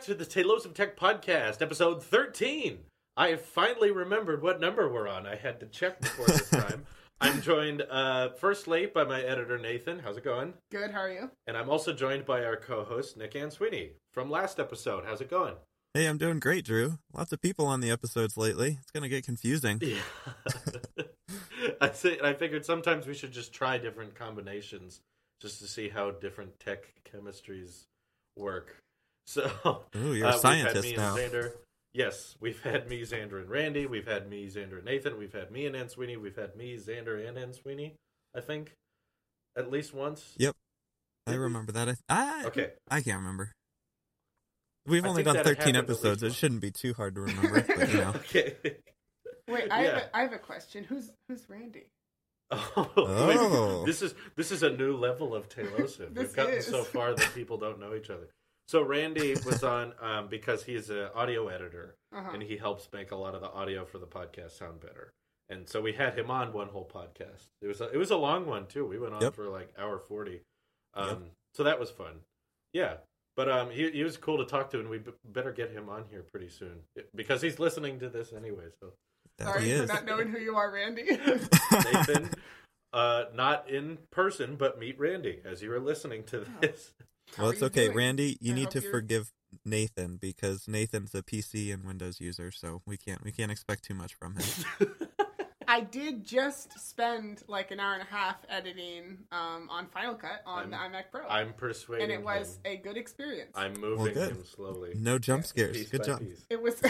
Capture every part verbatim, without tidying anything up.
to the Talos of Tech podcast, episode thirteen. I finally remembered what number we're on. I had to check before this time. I'm joined uh, first late by my editor, Nathan. How's it going? Good, how are you? And I'm also joined by our co-host, Nick Ann Sweeney, from last episode. How's it going? Hey, I'm doing great, Drew. Lots of people on the episodes lately. It's going to get confusing. Yeah. I, say, I figured sometimes we should just try different combinations just to see how different tech chemistries work. So, Ooh, you're a uh, scientist we've had me now. And Xander. Yes, we've had me, Xander, and Randy. We've had me, Xander, and Nathan. We've had me and Ann Sweeney. We've had me, Xander, and Ann Sweeney, I think, at least once. Yep. I remember that. I, I, Okay. I can't remember. We've I only think done that it thirteen happened at episodes. It least shouldn't be too hard to remember, but you know. Okay. Wait, I, Yeah. have a, I have a question. Who's who's Randy? Oh, Oh. wait, this is this is a new level of Tailosive. This We've gotten is. so far that people don't know each other. So Randy was on um, because he's an audio editor, Uh-huh. and he helps make a lot of the audio for the podcast sound better. And so we had him on one whole podcast. It was a, it was a long one too. We went on Yep. for like hour forty. Um, Yep. So that was fun. Yeah. But um, he he was cool to talk to, and we b- better get him on here pretty soon because he's listening to this anyway. So That Sorry he for is. not knowing who you are, Randy. Nathan, uh, not in person, but meet Randy as you were listening to this. How Well, are it's you okay. doing? Randy, you I need hope to you're- forgive Nathan because Nathan's a P C and Windows user, so we can't we can't expect too much from him. I did just spend like an hour and a half editing um, on Final Cut on the I'm- iMac Pro. I'm persuading and it was him. a good experience. I'm moving Well, good. him slowly. No jump scares. Piece Good by job. piece. It was.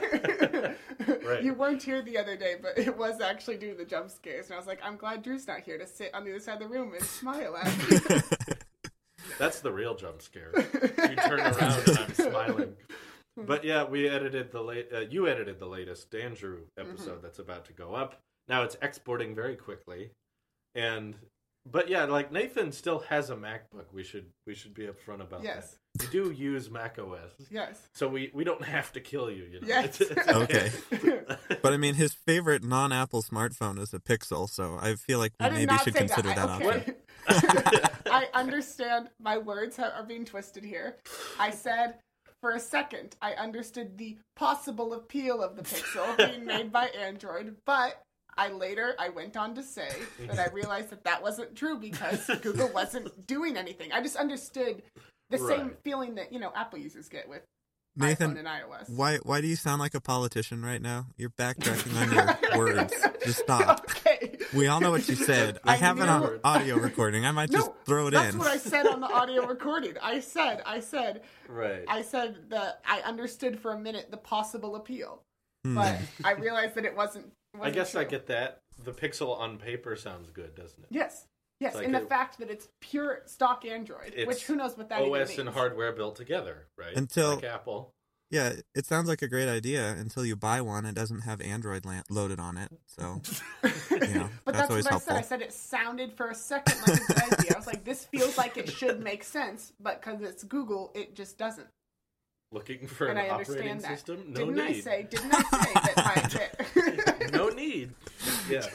Right. You weren't here the other day, but it was actually due to the jump scares, and I was like, I'm glad Drew's not here to sit on the other side of the room and smile at me. That's the real jump scare. You turn around and I'm smiling. But yeah, we edited the late. Uh, you edited the latest Andrew episode that's about to go up. Now it's exporting very quickly, and but yeah, like Nathan still has a MacBook. We should we should be upfront about Yes. that. You do use Mac O S, Yes. so we, we don't have to kill you. You know. Yes. It's- it's Okay. But I mean, his favorite non-Apple smartphone is a Pixel, so I feel like we I did maybe not should say consider that. that, I, option. okay. I understand my words ha- are being twisted here. I said for a second I understood the possible appeal of the Pixel being made by Android, but I later I went on to say that I realized that that wasn't true because Google wasn't doing anything. I just understood the same Right. feeling that, you know, Apple users get with Nathan, iPhone and iOS. Why why do you sound like a politician right now? You're backtracking on your words. Just stop. Okay. We all know what you said. I, I have it knew- on audio recording. I might just No, throw it That's in. what I said on the audio recording. I said, I said, Right. I said that I understood for a minute the possible appeal, Hmm. but I realized that it wasn't. I wasn't guess I true. get that. The Pixel on paper sounds good, doesn't it? Yes, yes, Like and the it- fact that it's pure stock Android, It's which who knows what that O even S means. and hardware built together, right? Until- like Apple. Yeah, it sounds like a great idea until you buy one. It doesn't have Android la- loaded on it, so you know But that's, that's always what helpful. I said. I said it sounded for a second like a good idea. I was like, this feels like it should make sense, but because it's Google, it just doesn't. Looking for And an I operating understand that. system? No didn't need. I say? Didn't I say that my that, No need. Yeah.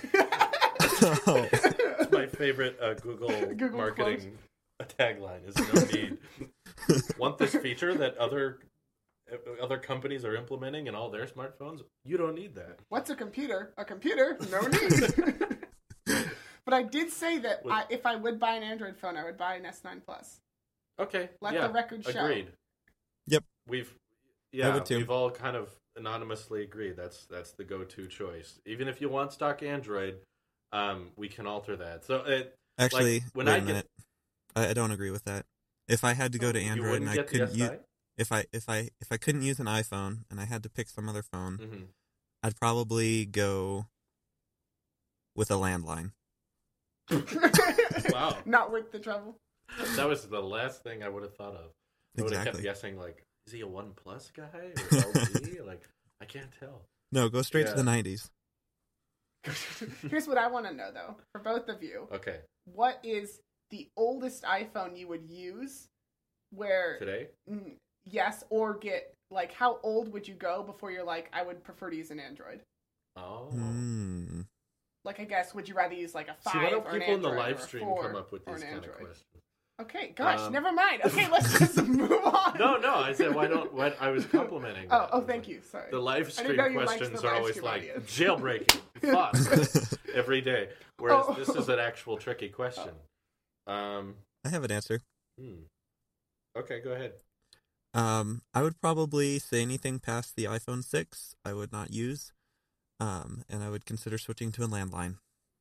Oh. It's my favorite uh, Google, Google marketing tagline is no need. Want this feature that other uh, other companies are implementing in all their smartphones? You don't need that. What's a computer? A computer? No need. But I did say that With- I, if I would buy an Android phone, I would buy an S nine Plus. Okay. Let yeah, the record show. Agreed. Yep. We've I yeah, would too. we've all kind of anonymously agreed that's that's the go-to choice. Even if you want stock Android, um, we can alter that. So it Actually, like, when wait I a get- minute. I, I don't agree with that. If I had to go to you Android wouldn't and I get the couldn't S use, I? if I if I if I couldn't use an iPhone and I had to pick some other phone, Mhm. I'd probably go with a landline. Wow. Not worth the trouble. That was the last thing I would have thought of. I would have kept Exactly. guessing, like, is he a One Plus guy or L G? Like, I can't tell. No, go straight Yeah. to the nineties. Here's what I want to know, though, for both of you. Okay, What is the oldest iPhone you would use where, today? mm, yes, or get, like, how old would you go before you're like, I would prefer to use an Android? Oh. Hmm. Like, I guess, would you rather use, like, a five See, why don't or an people in the Android live or a stream four come up with or these an kind of Android? questions? Okay, gosh, Um, never mind. Okay, let's just move on. No, no. I said why don't? What I was complimenting. Oh, that. oh, I was thank like, you. Sorry. The live I stream didn't know you liked questions the are live always stream like audience. jailbreaking fuss every day, whereas Oh. this is an actual tricky question. Um, I have an answer. hmm. Okay, go ahead. Um, I would probably say anything past the iPhone six I would not use, um, and I would consider switching to a landline.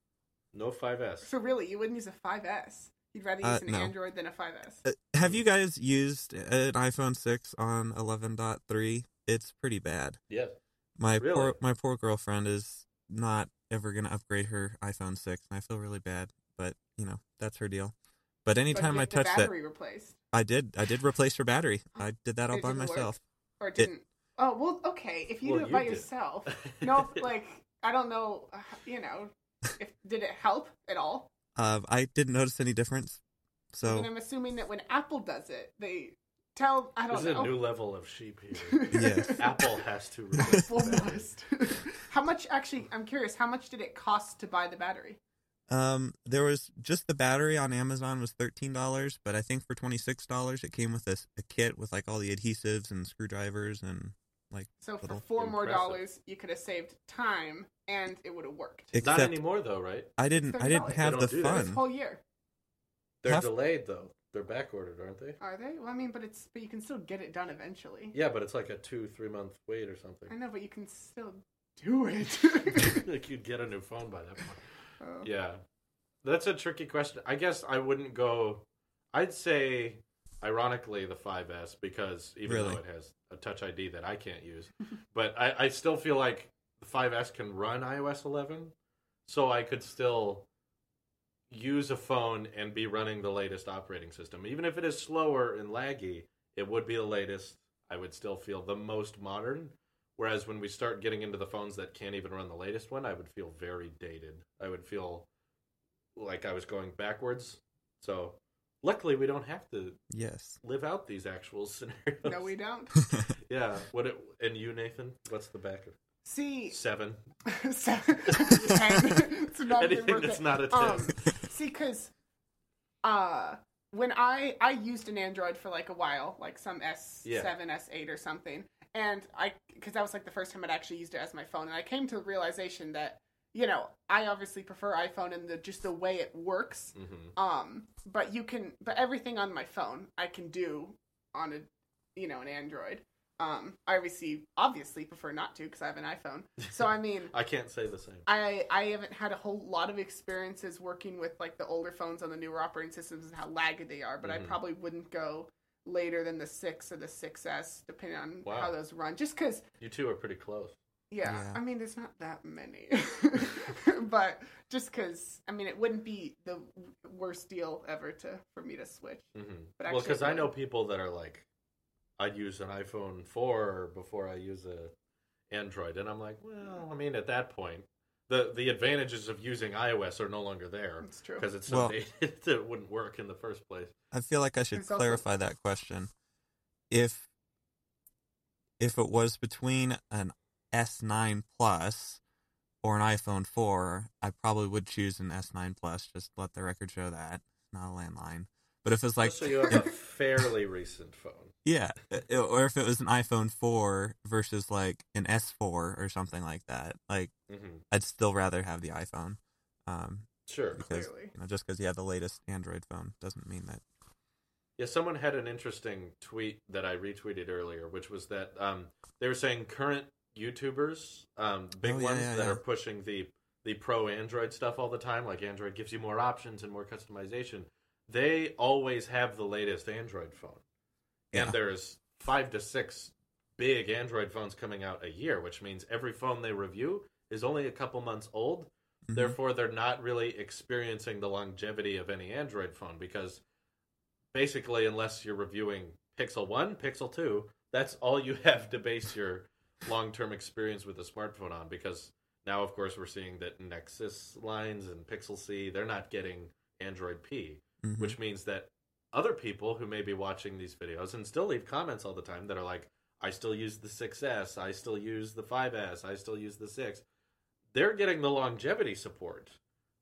No five S. So really, you wouldn't use a five S? You'd rather Uh, use an no. Android than a five S? Uh, have you guys used an iPhone six on eleven point three? It's pretty bad. Yes. My Really? poor my poor girlfriend is not ever gonna upgrade her iPhone six, and I feel really bad. But you know that's her deal. But But anytime get I touch the that, battery replaced, I did I did replace her battery. I did that all It by didn't work? myself. or it didn't? Oh well, okay. If you Well, do it you by did. yourself, no, like I don't know. uh, You know, if did it help at all? Uh, I didn't notice any difference. And So I'm assuming that when Apple does it, they tell I don't This is know. a new level of sheep here. yes, Apple has to replace Apple the battery. must. How much actually? I'm curious. How much did it cost to buy the battery? um, there was just the battery on Amazon was thirteen dollars, but I think for twenty six dollars it came with a, a kit with like all the adhesives and screwdrivers and like So for Little four more impressive. dollars, you could have saved time, and it would have worked. Not except anymore though, right? I didn't I didn't thirty dollars. have They the don't do that. This fun. whole year, They're Half- delayed though. They're back ordered, aren't they? are they? Well, I mean, but it's but you can still get it done eventually. Yeah, but it's like a two, three month wait or something. I know, but you can still do it. Like you'd get a new phone by that point. Oh. Yeah. That's a tricky question. I guess I wouldn't go. I'd say, ironically, the five S because even Really? though it has a Touch I D that I can't use, but I, I still feel like the five S can run iOS eleven, so I could still use a phone and be running the latest operating system. Even if it is slower and laggy, it would be the latest. I would still feel the most modern. Whereas when we start getting into the phones that can't even run the latest one, I would feel very dated. I would feel like I was going backwards. So luckily we don't have to Yes. live out these actual scenarios. No, we don't. Yeah. What it, and you, Nathan? What's the back of See, seven? seven, ten. It's not even Anything worth that's it. not a ten. Um, see, because uh, when I I used an Android for like a while, like some S seven, S eight or something, and I because that was like the first time I'd actually used it as my phone, and I came to the realization that you know I obviously prefer iPhone and the just the way it works. Mm-hmm. Um, but you can, but everything on my phone I can do on a you know an Android. Um, I obviously obviously prefer not to because I have an iPhone. So I mean. I can't say the same. I, I haven't had a whole lot of experiences working with like the older phones on the newer operating systems and how laggy they are, but Mhm. I probably wouldn't go later than the six or the six S depending on Wow. how those run. Just because, You two are pretty close. yeah, Yeah. I mean, there's not that many, but just because, I mean, it wouldn't be the worst deal ever to for me to switch. Mm-hmm. But Well, actually because it I know would. people that are like, I'd use an iPhone four before I use a Android, and I'm like, well, I mean, at that point, the the advantages of using iOS are no longer there It's true. because it's so Well- dated that it wouldn't work in the first place. I feel like I should There's also- clarify that question. If if it was between an S nine Plus or an iPhone four, I probably would choose an S nine Plus. Just let the record show that, not a landline. But if it's like, so you have a fairly recent phone. yeah, i- or if it was an iPhone four versus like an S four or something like that, like Mm-hmm. I'd still rather have the iPhone. Um, Sure. because Clearly. you know, just because you have the latest Android phone doesn't mean that. Yeah, someone had an interesting tweet that I retweeted earlier, which was that um, they were saying current YouTubers, um, big Oh, yeah, ones yeah, that yeah. are pushing the the pro Android stuff all the time, like Android gives you more options and more customization. They always have the latest Android phone, Yeah. and there's five to six big Android phones coming out a year, which means every phone they review is only a couple months old. Mhm. Therefore, they're not really experiencing the longevity of any Android phone because basically, unless you're reviewing Pixel one, Pixel two, that's all you have to base your long-term experience with a smartphone on because now, of course, we're seeing that Nexus lines and Pixel C, they're not getting Android P, Mhm. which means that other people who may be watching these videos and still leave comments all the time that are like, I still use the six S, I still use the five S, I still use the six, they're getting the longevity support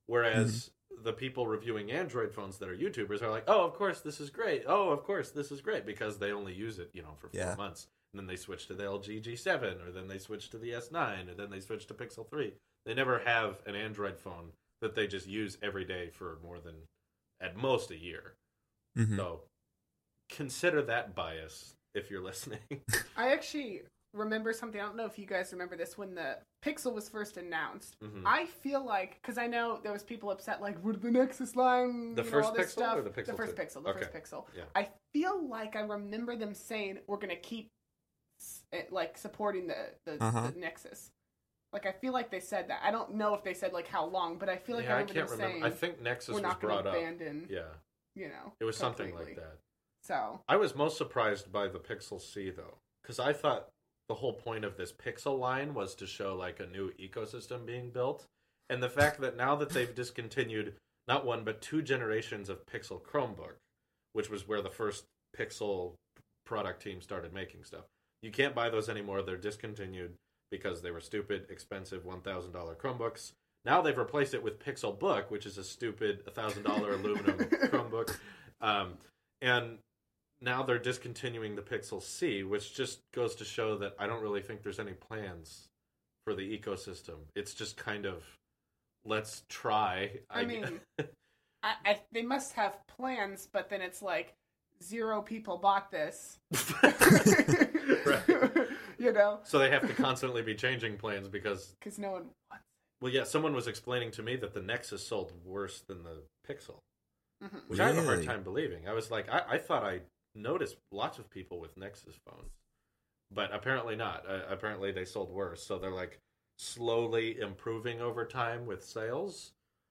Whereas the people reviewing Android phones that are YouTubers are like, oh, of course this is great. Oh, of course this is great, because they only use it, you know, for four Yeah. months. And then they switch to the L G G seven, or then they switch to the S nine, or then they switch to Pixel three. They never have an Android phone that they just use every day for more than, at most, a year. Mhm. So consider that bias if you're listening. I actually remember something. I don't know if you guys remember this when the Pixel was first announced. Mhm. I feel like, because I know there was people upset, like, what the Nexus line? The you know, first all this Pixel stuff. or the Pixel The first two? Pixel. The Okay. first Pixel. Yeah. I feel like I remember them saying we're gonna keep it, like, supporting the the, Uh-huh. the Nexus. Like, I feel like they said that. I don't know if they said like how long, but I feel like yeah, I I remember can't them remember. saying I think Nexus we're was not gonna brought up. abandon. Yeah, You know, it was something like completely. that. So I was most surprised by the Pixel C, though, because I thought the whole point of this Pixel line was to show like a new ecosystem being built, and the fact that now that they've discontinued not one but two generations of Pixel Chromebook, which was where the first Pixel product team started making stuff, you can't buy those anymore. They're discontinued because they were stupid, expensive one thousand dollars Chromebooks. Now they've replaced it with Pixel Book, which is a stupid one thousand dollars aluminum Chromebook. Um, and now they're discontinuing the Pixel C, which just goes to show that I don't really think there's any plans for the ecosystem. It's just kind of, let's try. I mean, I, I they must have plans, but then it's like zero people bought this. Right. You know, So they have to constantly be changing plans because, because no one wants. well, yeah, someone was explaining to me that the Nexus sold worse than the Pixel, Mm-hmm. which I have a hard Really? time believing. I was like, I, I thought I noticed lots of people with Nexus phones, but apparently not. Uh, apparently they sold worse. So they're like slowly improving over time with sales.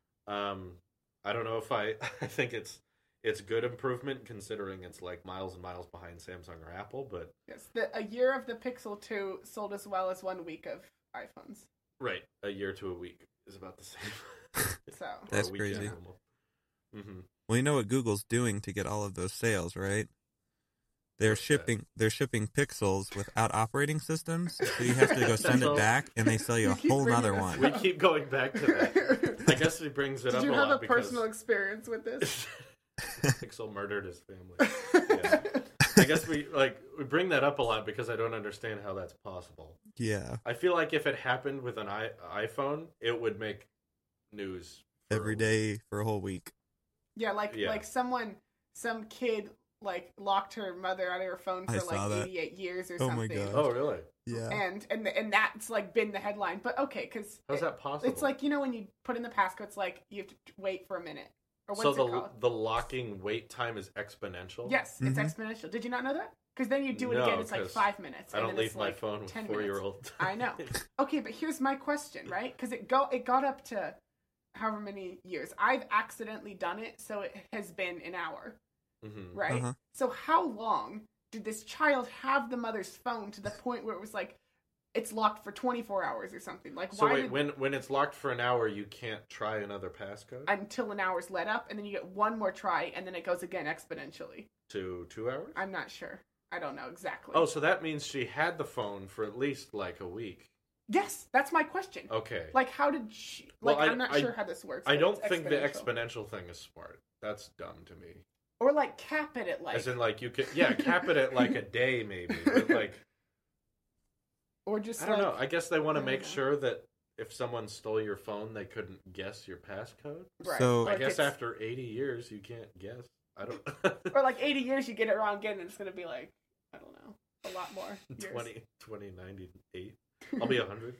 Um, I don't know if I, I think it's it's good improvement considering it's like miles and miles behind Samsung or Apple, but Yes, the, a year of the Pixel two sold as well as one week of iPhones. right, a year to a week is about the same. So That's crazy. Mm-hmm. Well, you know what Google's doing to get all of those sales, right? They're What's that? shipping they're shipping Pixels without operating systems, so you have to go send So- it back, and they sell you a You keep whole bringing nother this one. We keep going back to that. I guess he brings it Did up you a have lot a because personal experience with this? Pixel murdered his family. Yeah. I guess we like we bring that up a lot because I don't understand how that's possible. Yeah, I feel like if it happened with an I- iPhone, it would make news for every a day for a whole week. Yeah, like Yeah. like someone, some kid like locked her mother out of her phone I for saw like that. eighty-eight years or Oh my something. God. Oh, really? Yeah. And and and that's like been the headline. But okay, because How's that possible? it's like, you know, when you put in the passcode, it's like you have to wait for a minute. Or what's so it the called? the locking wait time is exponential. Yes, it's Mhm. exponential. Did you not know that? Because then you do it No, again, it's like 'cause five minutes. I and don't then it's leave my like phone with ten four minutes. year old. I know. Okay, but here's my question, right? Because it go it got up to however many years. I've accidentally done it, so it has been an hour, Mm-hmm. right? Uh-huh. So how long did this child have the mother's phone to the point where it was like it's locked for twenty-four hours or something? Like So why wait, did, when when it's locked for an hour, you can't try another passcode until an hour's let up, and then you get one more try, and then it goes again exponentially. to two hours. I'm not sure. I don't know exactly. Oh, so that means she had the phone for at least like a week. yes, that's my question. Okay. Like, how did she? Well, Like, I- I'm not I- sure how this works. I but don't it's think the exponential. exponential thing is smart. That's dumb to me. Or like cap it at like, As in, like you could, yeah, cap it at like a day maybe. But like, or just I don't like, know. I guess they want I to don't make know. sure that if someone stole your phone, they couldn't guess your passcode. right. So- or I if guess it's- after eighty years, you can't guess. I don't. or like eighty years, you get it wrong again, and it's gonna be like, I don't know, a lot more years. twenty, twenty ninety-eight. I'll be a hundred.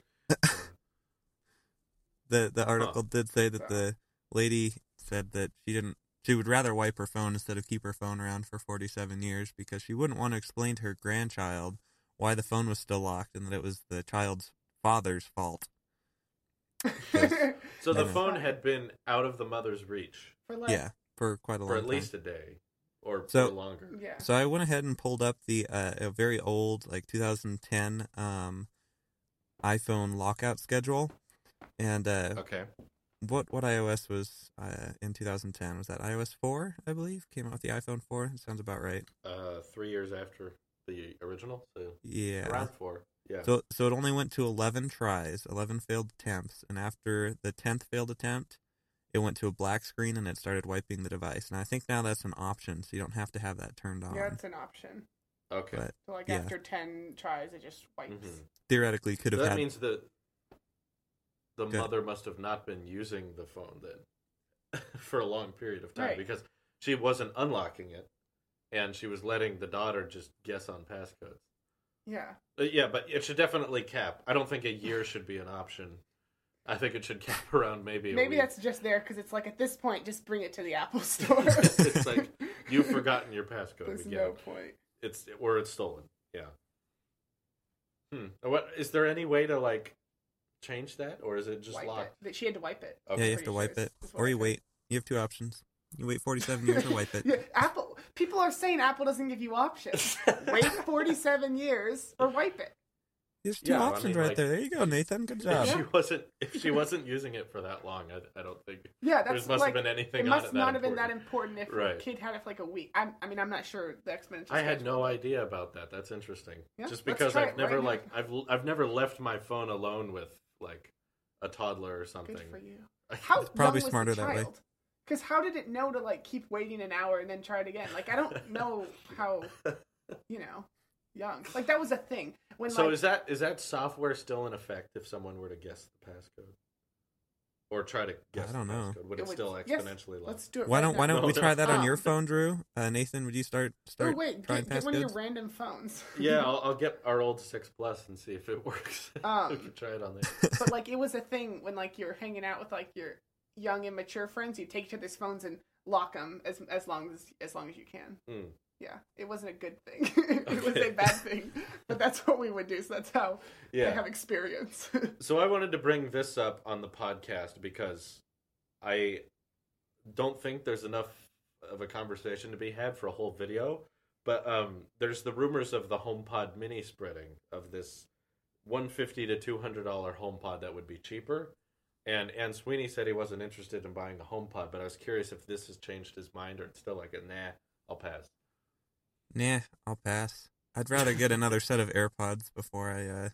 The the article did say that the lady said that she didn't she would rather wipe her phone instead of keep her phone around for forty-seven years because she wouldn't want to explain to her grandchild why the phone was still locked and that it was the child's father's fault. So the Yeah. phone had been out of the mother's reach For like, Yeah, for quite a long for at time. least a day, or So- for longer. yeah. So I went ahead and pulled up the uh, a very old, like two thousand ten um, iPhone lockout schedule, and uh, Okay. what what iOS was uh, in two thousand ten? Was that iOS four? I believe came out with the iPhone four. It sounds about right. Uh, three years after the original, so Yeah. around four. Yeah. So so it only went to eleven tries, eleven failed attempts, and after the tenth failed attempt, it went to a black screen and it started wiping the device. And I think now that's an option, so you don't have to have that turned on. Yeah, it's an option. Okay. But, So like yeah. after ten tries, it just wipes. Mhm. Theoretically, could So have that had. means that the Good. mother must have not been using the phone then for a long period of time Right. because she wasn't unlocking it, and she was letting the daughter just guess on passcodes. Yeah. Uh, yeah, but it should definitely cap. I don't think a year should be an option. I think it should cap around maybe. A Maybe week. that's just there because it's like at this point, just bring it to the Apple store. It's like you've forgotten your passcode There's again. no point. It's or it's stolen. Yeah. Hmm. What is there any way to like change that, or is it just Wipe locked? it. She had to wipe it. Yeah, Okay. you have to Pretty wipe sure it, is- is what or I you heard. wait. You have two options. You wait forty-seven years or wipe it. Yeah, Apple. People are saying Apple doesn't give you options. Wait forty-seven years or wipe it. There's two Yeah, I options mean, right like- there. There you go, Nathan. Good job. If she wasn't, if she wasn't using it for that long, I, I don't think Yeah, there that's must like have been anything it on must it not that have been that important. important if Right. a kid had it for like a week. I'm, I mean, I'm not sure the exponential. I had schedule, no but- idea about that. That's interesting. Yeah, Just let's because try I've it never right now. like I've I've never left my phone alone with like a toddler or something. Good for you. How It's probably young was smarter the that way. child? Because how did it know to like keep waiting an hour and then try it again? Like I don't know how, you know, young. Like that was a thing when So like is that is that software still in effect if someone were to guess the passcode, or try to guess I don't the know. passcode? Would It it, would- still yes, exponentially low? let's do it. Why right don't Why now. don't No, we no. try that on Um, your phone, Drew? Uh, Nathan, would you start Oh start wait, trying get, get one of your passcodes? random phones. Yeah, I'll, I'll get our old six plus and see if it works. Um, we can try it on there. But like it was a thing when like you're hanging out with like your young immature friends, you take each other's phones and lock them as as long as as long as you can. Hmm. Yeah, it wasn't a good thing. It was Okay. a bad thing, but that's what we would do. So that's how Yeah. I have experience. So I wanted to bring this up on the podcast because I don't think there's enough of a conversation to be had for a whole video. But um, there's the rumors of the HomePod Mini spreading of this one hundred fifty to two hundred dollar HomePod that would be cheaper. And Ann Sweeney said he wasn't interested in buying the HomePod, but I was curious if this has changed his mind or it's still like, a, nah, I'll pass. Nah, I'll pass. I'd rather get another set of AirPods before I. Uh,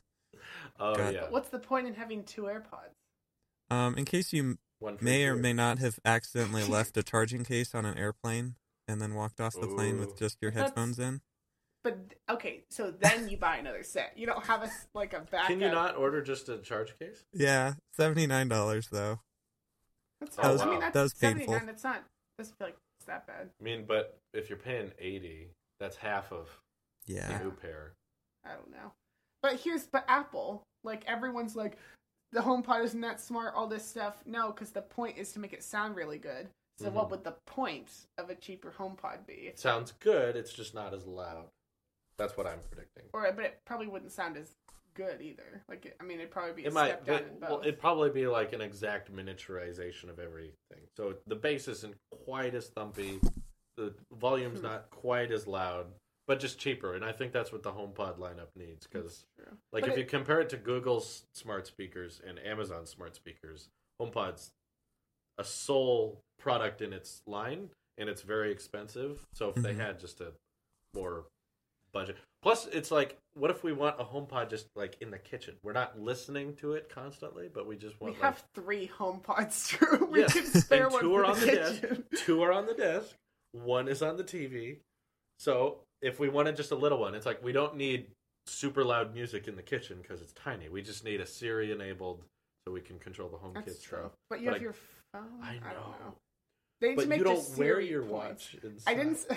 Oh God. yeah, What's the point in having two AirPods? um, in case you one for may or two. may not have accidentally left a charging case on an airplane and then walked off the plane Ooh. with just your That's- headphones in. But okay, so then you buy another set. You don't have a s- like a backup. Can you not order just a charge case? Yeah, seventy nine dollars though. That's That was- I mean, that's that was painful. seventy-nine. That's not. Doesn't feel like it's that bad. I mean, but if you're paying eighty, that's half of Yeah. the new pair. I don't know. But here's but Apple, like everyone's like, the HomePod isn't that smart. All this stuff. No, because the point is to make it sound really good. So Mhm. what would the point of a cheaper HomePod be? It sounds good. It's just not as loud. That's what I'm predicting. Or but it probably wouldn't sound as good either. Like it, I mean, it'd probably be a It step might, down but in both. well, it'd probably be like an exact miniaturization of everything. So the bass isn't quite as thumpy. The volume's Hmm. not quite as loud, but just cheaper. And I think that's what the HomePod lineup needs. Because, True. like, But if it- you compare it to Google's smart speakers and Amazon smart speakers, HomePod's a sole product in its line, and it's very expensive. So if they Mhm. had just a more budget, plus it's like, what if we want a HomePod just like in the kitchen? We're not listening to it constantly, but we just we want have three HomePods. True. We Yes, can spare and one two for are on the kitchen. like two are on the desk, one is on the T V. So if we wanted just a little one, it's like we don't need super loud music in the kitchen because it's tiny. We just need a Siri enabled so we can control the HomeKit That's true. stuff. But you But have I- your phone. I don't know. know. They need But to make you don't just wear Siri your points. watch inside. I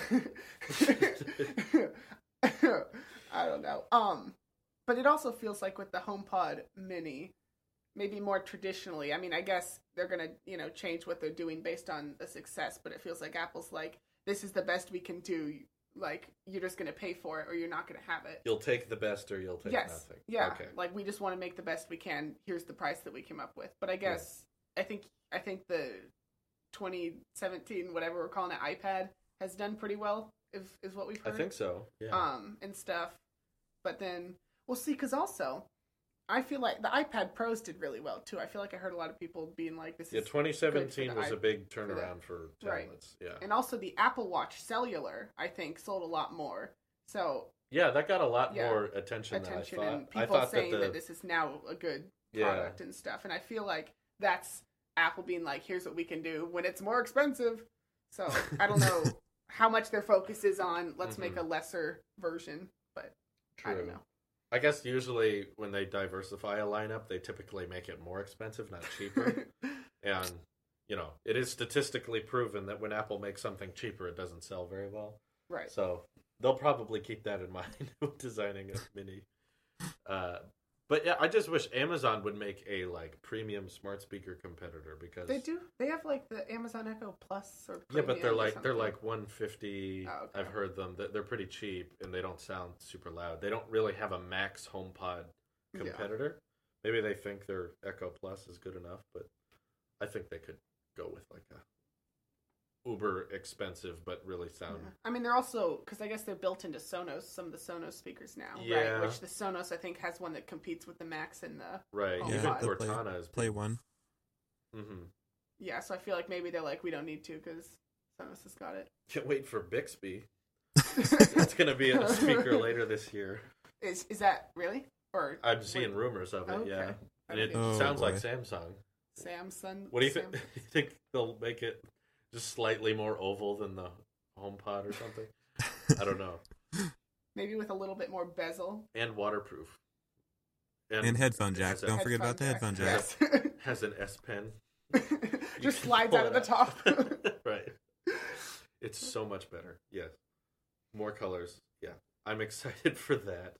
didn't. s- I don't know. Um, but it also feels like with the HomePod Mini, maybe more traditionally. I mean, I guess they're gonna, you know, change what they're doing based on the success. But it feels like Apple's like, this is the best we can do. Like, you're just gonna pay for it, or you're not gonna have it. You'll take the best or you'll take Yes. nothing. Yeah. Okay. Like, we just want to make the best we can. Here's the price that we came up with. But I guess I think I think the twenty seventeen whatever we're calling it iPad has done pretty well. Is is what we've I heard. think so. Yeah. Um, and stuff. But then we'll see. Because also, I feel like the iPad Pros did really well too. I feel like I heard a lot of people being like, "This yeah, is." twenty seventeen good for the was a iP- big for the- turnaround for right. tablets. Yeah. And also the Apple Watch Cellular, I think, sold a lot more. So Yeah, that got a lot Yeah. more attention, attention than I and thought. I people thought saying that that, the this is now a good Yeah. product and stuff. And I feel like that's Apple being like, here's what we can do when it's more expensive. So I don't know how much their focus is on let's mm-hmm. make a lesser version, but True. I don't know. I guess usually when they diversify a lineup, they typically make it more expensive, not cheaper. And, you know, it is statistically proven that when Apple makes something cheaper, it doesn't sell very well. Right. So they'll probably keep that in mind when designing a mini. Uh, but yeah, I just wish Amazon would make a like premium smart speaker competitor because they do. They have like the Amazon Echo Plus or yeah, but they're like they're like one fifty. Oh, okay. I've heard them. They're pretty cheap and they don't sound super loud. They don't really have a Max HomePod competitor. Yeah. Maybe they think their Echo Plus is good enough, but I think they could go with like a uber expensive but really sound. Yeah. I mean, they're also because I guess they're built into Sonos. Some of the Sonos speakers now, yeah. right? Which the Sonos I think has one that competes with the Max and the right. HomePod. Even Cortana play, is play one. Mm-hmm. Yeah, so I feel like maybe they're like we don't need to because Sonos has got it. Can't wait for Bixby. It's going to be in a speaker later this year. Is is that really? Or I'm seeing wait. rumors of it. Okay. Yeah, and it oh, sounds boy. like Samsung. Samsung. What do you Sam- think? You think they'll make it just slightly more oval than the HomePod or something? I don't know. Maybe with a little bit more bezel and waterproof. And headphone jack. Don't forget about the headphone jack. Yes. Has an S Pen. Just slides out of the top. Right. It's so much better. Yes. More colors. Yeah. I'm excited for that.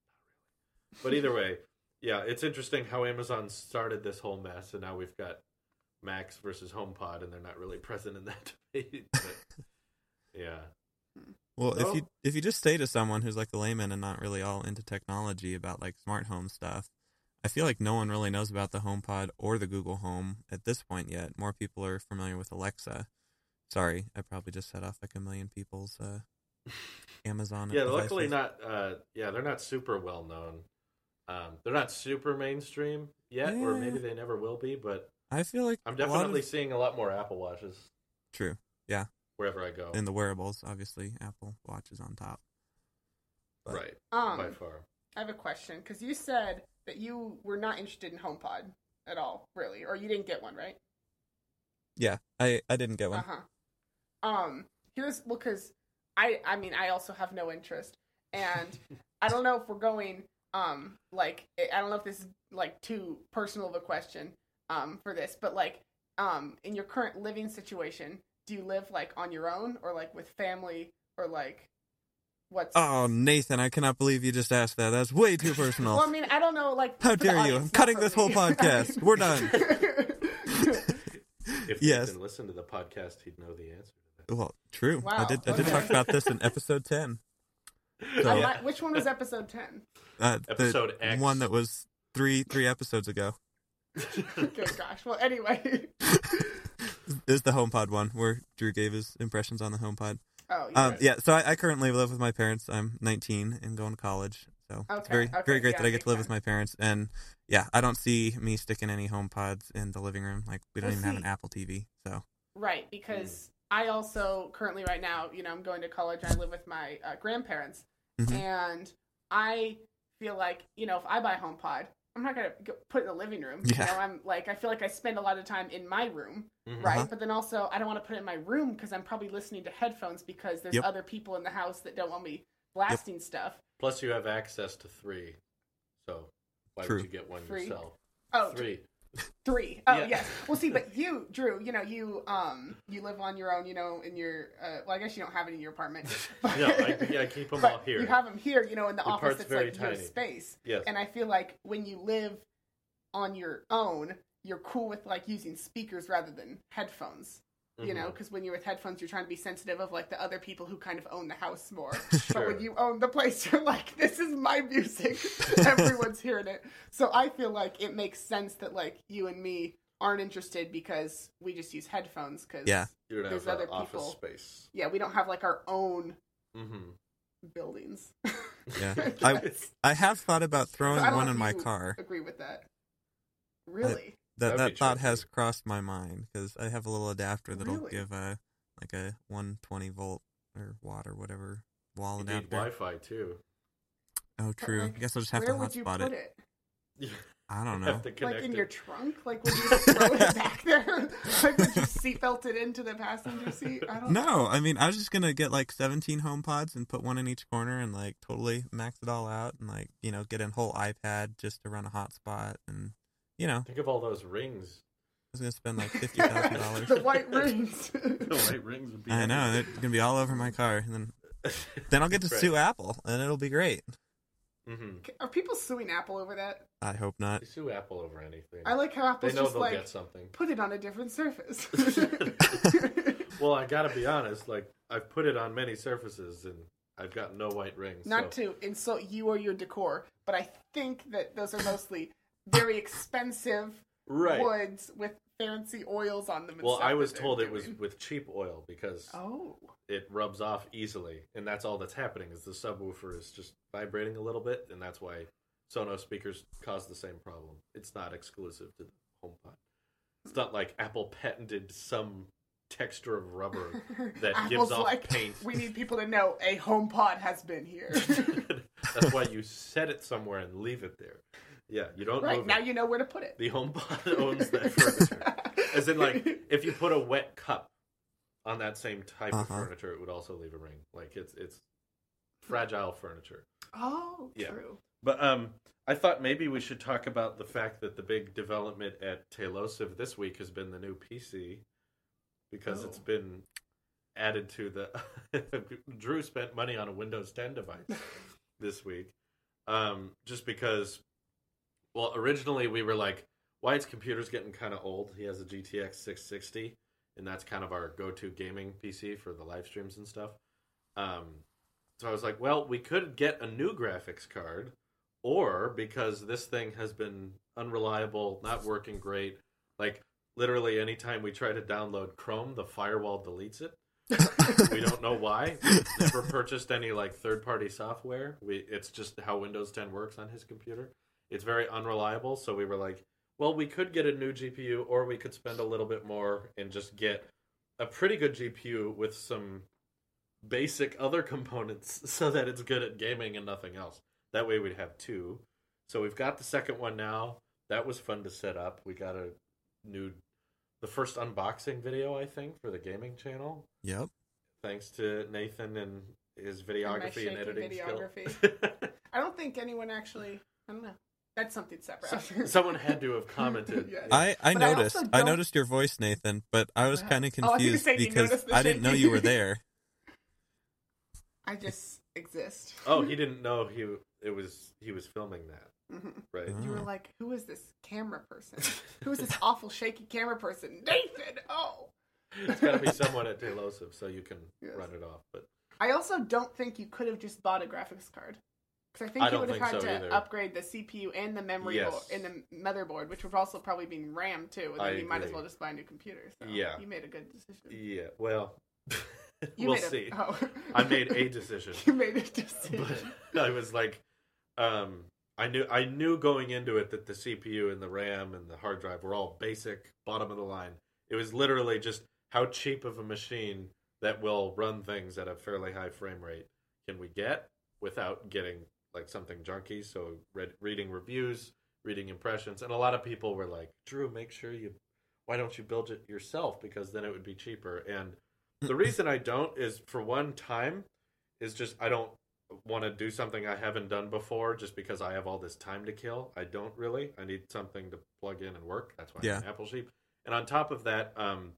But either way, yeah, it's interesting how Amazon started this whole mess, and now we've got Max versus HomePod, and they're not really present in that debate. But, yeah. Well, so, if you if you just say to someone who's like a layman and not really all into technology about like smart home stuff, I feel like no one really knows about the HomePod or the Google Home at this point yet. More people are familiar with Alexa. Sorry, I probably just set off like a million people's uh, Amazon. Yeah, devices. luckily not. Uh, yeah, they're not super well known. Um, they're not super mainstream yet, yeah. or maybe they never will be. But I feel like I'm definitely of... seeing a lot more Apple Watches. True. Yeah. Wherever I go. In the wearables, obviously, Apple Watch is on top. But, right. Um, by far. I have a question because you said that you were not interested in HomePod at all, really, or you didn't get one, right? Yeah, I, I didn't get one. Uh huh. Um, here's well, because I I mean I also have no interest, and I don't know if we're going um like I don't know if this is like too personal of a question um for this, but like um in your current living situation, do you live like on your own or like with family or like what's? Oh, Nathan, I cannot believe you just asked that. That's way too personal. Well, I mean I don't know like. How dare you? I'm cutting this whole podcast. We're done. If yes. Nathan listened to the podcast, he'd know the answer to that. Well, true. Wow, I did. I did okay. talk about this in episode ten. So, yeah. Which one was episode ten? Uh, episode the X. One that was three three episodes ago. Good gosh. Well, anyway. Is the HomePod one where Drew gave his impressions on the HomePod. Oh, yeah. Um, yeah, so I, I currently live with my parents. I'm nineteen and going to college. So okay, it's very okay, very great yeah, that I get to live sense. with my parents. And yeah, I don't see me sticking any HomePods in the living room. Like, we don't Well, even have see- an Apple T V. So Right, because I also currently right now, you know, I'm going to college and I live with my uh, grandparents. Mhm. And I feel like, you know, if I buy a HomePod, I'm not going to put it in the living room. Yeah. You know, I'm like, I feel like I spend a lot of time in my room, Mhm. right? Uh-huh. But then also, I don't want to put it in my room because I'm probably listening to headphones because there's Yep. other people in the house that don't want me blasting stuff. Plus, you have access to three. So, why True. would you get one Three. yourself? Oh, Three. Three. Oh, Yeah. yes. Well, see, but you, Drew, you know, you um, you live on your own, you know, in your, uh, well, I guess you don't have it in your apartment. But, No, I, yeah, I keep them but all here. you have them here, you know, in the Your office part's that's very like your tiny. space. Yes. And I feel like when you live on your own, you're cool with like using speakers rather than headphones. You know, Mhm. because when you're with headphones, you're trying to be sensitive of like the other people who kind of own the house more. Sure. But when you own the place, you're like, this is my music. Everyone's hearing it. So I feel like it makes sense that like you and me aren't interested because we just use headphones. Because Yeah. You don't there's have other uh, office people. space. yeah, we don't have like our own Mm-hmm. buildings. Yeah. I I guess. I have thought about throwing So I don't one know in if my you car. Agree with that? Really? That That'd that be thought tricky. has crossed my mind because I have a little adapter that'll Really? give a like a one twenty volt or watt or whatever wall You need adapter. Wi-Fi too. Oh, true. like, I guess I'll just have Where to would you hotspot put it. it? I don't know. have to Like connect in it. your trunk? Like would you just throw it back there? Like would you seatbelt it into the passenger seat? I don't know. No, I mean, I was just gonna get like seventeen HomePods and put one in each corner and like totally max it all out and like, you know, get a whole iPad just to run a hotspot and, you know, Think of all those rings. I was gonna spend like fifty thousand dollars. The white rings. The white rings would be. I know they're gonna be all over my car, and then then I'll get to Right. sue Apple, and it'll be great. Mm-hmm. Are people suing Apple over that? I hope not. They sue Apple over anything. I like how They Apple's know just they'll like, get something. put it on a different surface. Well, I gotta be honest. Like I've put it on many surfaces, and I've got no white rings. Not so. to insult you or your decor, but I think that those are mostly very expensive right. woods with fancy oils on them. And Well, stuff I was that they're told it was doing. with cheap oil because Oh. it rubs off easily, and that's all that's happening. Is the subwoofer is just vibrating a little bit, and that's why Sonos speakers cause the same problem. It's not exclusive to the HomePod. It's not like Apple patented some texture of rubber that Apple's gives off like, paint. we need people to know a HomePod has been here. That's why you set it somewhere and leave it there. Yeah, you don't Right, move now it. you know where to put it. The HomePod owns that furniture. As in, like, if you put a wet cup on that same type of Uh-huh. furniture, it would also leave a ring. Like, it's it's fragile furniture. Oh, Yeah. true. But um, I thought maybe we should talk about the fact that the big development at Tailosive this week has been the new P C, because Oh. it's been added to the... Drew spent money on a Windows ten device this week, um, just because... Well, originally we were like, Wyatt's computer's getting kind of old. He has a G T X six sixty, and that's kind of our go-to gaming P C for the live streams and stuff. Um, so I was like, well, we could get a new graphics card, or because this thing has been unreliable, not working great, like literally anytime we try to download Chrome, the firewall deletes it. We don't know why. We've never purchased any like third-party software. We it's just how Windows ten works on his computer. It's very unreliable, so we were like, well, we could get a new G P U, or we could spend a little bit more and just get a pretty good G P U with some basic other components so that it's good at gaming and nothing else. That way we'd have two. So we've got the second one now. That was fun to set up. We got a new, the first unboxing video, I think, for the gaming channel. Yep. Thanks to Nathan and his videography and, shaky editing videography. skill. I don't think anyone actually, I don't know. That's something separate. Someone had to have commented. Yes. I, I But I noticed. also I, don't- noticed your voice, Nathan, but I was Wow. kind of Oh, I was gonna confused say, you because noticed the I didn't know shaking. you were there. I just exist. Oh, he didn't know he it was he was filming that, Mhm. right? Oh. You were like, who is this camera person? Who is this awful shaky camera person? Nathan! Oh! It's got to be someone at Tailosive so you can Yes. run it off. But I also don't think you could have just bought a graphics card. Because I think I you don't would have think had so to either. upgrade the C P U and the memory Yes. board and the motherboard, which would also probably be RAM too. And then I you might as agree. well just buy a new computer. So Yeah. you made a good decision. yeah, well, You we'll made a, see. Oh. I made a decision, You made a decision. but I was like, um, I knew I knew going into it that the C P U and the RAM and the hard drive were all basic, bottom of the line. It was literally just how cheap of a machine that will run things at a fairly high frame rate can we get without getting like something junky. So read, reading reviews, reading impressions, and a lot of people were like, Drew, make sure you, why don't you build it yourself? Because then it would be cheaper. And the reason I don't is, for one, time is just I don't want to do something I haven't done before just because I have all this time to kill. I don't really. I need something to plug in and work. That's why Yeah. I'm an Apple sheep. And on top of that, um,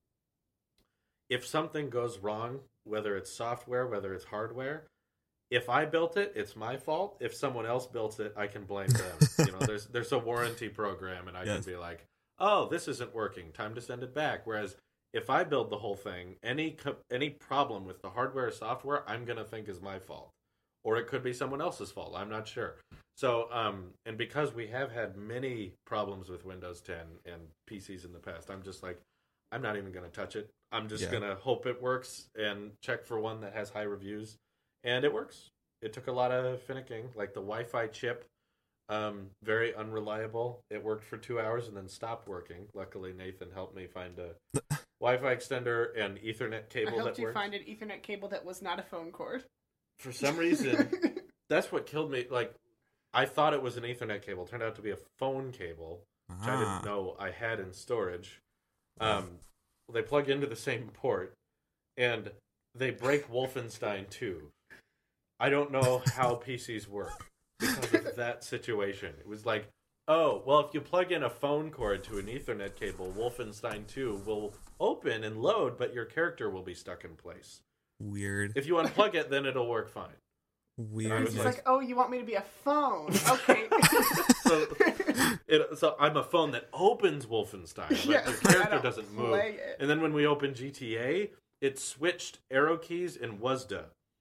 if something goes wrong, whether it's software, whether it's hardware, if I built it, it's my fault. If someone else built it, I can blame them. You know, there's there's a warranty program, and I Yes. can be like, oh, this isn't working. Time to send it back. Whereas if I build the whole thing, any co- any problem with the hardware or software, I'm gonna think is my fault, or it could be someone else's fault. I'm not sure. So, um, and because we have had many problems with Windows ten and P Cs in the past, I'm just like, I'm not even gonna touch it. I'm just Yeah. gonna hope it works and check for one that has high reviews, and it works. It took a lot of finicking, like the Wi-Fi chip. Um, very unreliable. It worked for two hours and then stopped working. Luckily, Nathan helped me find a Wi-Fi extender and Ethernet I cable helped that you worked. find an Ethernet cable that was not a phone cord. For some reason, that's what killed me. Like, I thought it was an Ethernet cable. It turned out to be a phone cable, which I Ah. didn't know I had in storage. Um, they plug into the same port, and they break Wolfenstein two. I don't know how P Cs work because of that situation. It was like, oh, well, if you plug in a phone cord to an Ethernet cable, Wolfenstein two will open and load, but your character will be stuck in place. Weird. If you unplug it, then it'll work fine. Weird. It's like- like, oh, you want me to be a phone? Okay. So, it, so I'm a phone that opens Wolfenstein, but Yes, your I character don't doesn't move. play it. And then when we opened G T A, it switched arrow keys and W A S D.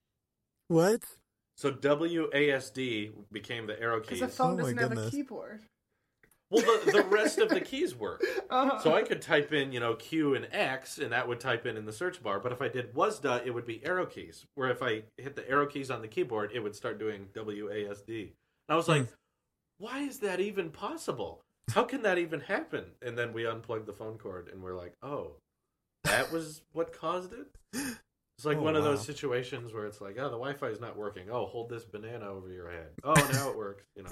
What? So W A S D became the arrow Because keys. a phone Oh my doesn't have a goodness. keyboard. Well, the, the rest of the keys work. Uh-huh. So I could type in, you know, Q and X, and that would type in in the search bar. But if I did W A S D, it would be arrow keys. Where if I hit the arrow keys on the keyboard, it would start doing W A S D. And I was like, why is that even possible? How can that even happen? And then we unplugged the phone cord, and we're like, oh, that was what caused it? It's like Oh, one of wow. those situations where it's like, oh, the Wi-Fi is not working. Oh, hold this banana over your head. Oh, now it works. You know,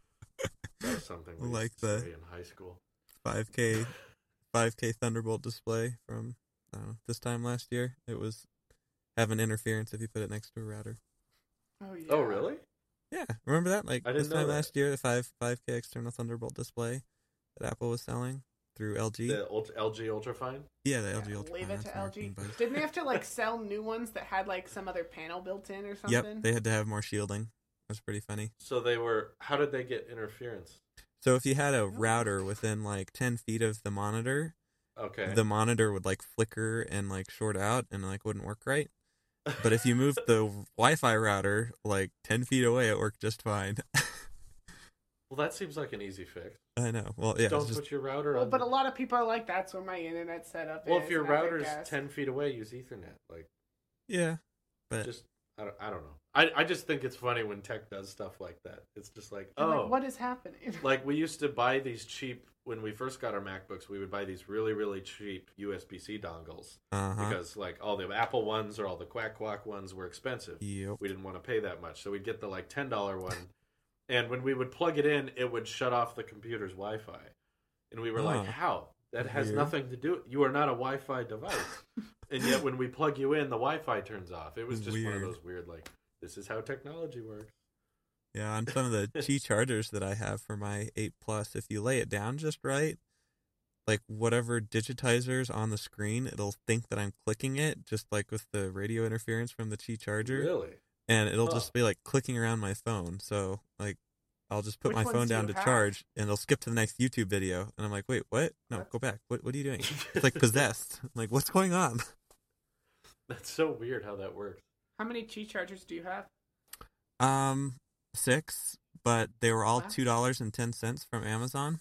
that was something we Like used to the- say in high school. five K five K Thunderbolt display from I don't know, this time last year. It was having interference if you put it next to a router. Oh, yeah. Oh, really? Yeah, remember that? Like I this didn't know time that. last year, the five five K external Thunderbolt display that Apple was selling through L G. The Ult- L G Ultrafine? Yeah, the L G Yeah, Ultra. leave Fine, it that's to L G. marketing buzz. Didn't they have to like sell new ones that had like some other panel built in or something? Yep, they had to have more shielding. It was pretty funny. So they were, how did they get interference? So if you had a router within like ten feet of the monitor, Okay. the monitor would like flicker and like short out and like wouldn't work right. But if you moved the Wi-Fi router like ten feet away, it worked just fine. Well, that seems like an easy fix. I know. Well, yeah, Don't it's just put your router Well, on. but the- a lot of people are like, that's where my internet setup Well, is. if your and I router's guess- ten feet away, use Ethernet. Like, yeah, but just, I don't, I don't know. I, I just think it's funny when tech does stuff like that. It's just like, I'm oh. like, what is happening? Like, we used to buy these cheap, when we first got our MacBooks, we would buy these really, really cheap U S B C dongles. uh huh. Because, like, all the Apple ones or all the Quack Quack ones were expensive. Yep. We didn't want to pay that much. So we'd get the, like, ten dollar one. And when we would plug it in, it would shut off the computer's Wi-Fi. And we were like, Huh. how? That has Weird. nothing to do. You are not a Wi-Fi device. And yet when we plug you in, the Wi-Fi turns off. It was just one of Weird. those weird, like, this is how technology works. Yeah, on some of the Qi chargers that I have for my eight Plus, if you lay it down just right, like whatever digitizer's on the screen, it'll think that I'm clicking it, just like with the radio interference from the Qi charger. Really? And it'll Huh. just be like clicking around my phone. So like I'll just put Which my ones phone do down you to have? charge and it'll skip to the next YouTube video. And I'm like, wait, what? No, What? go back. What what are you doing? It's like possessed. I'm like, what's going on? That's so weird how that works. How many Qi chargers do you have? Um, six, but they were all Wow. two dollars and ten cents from Amazon.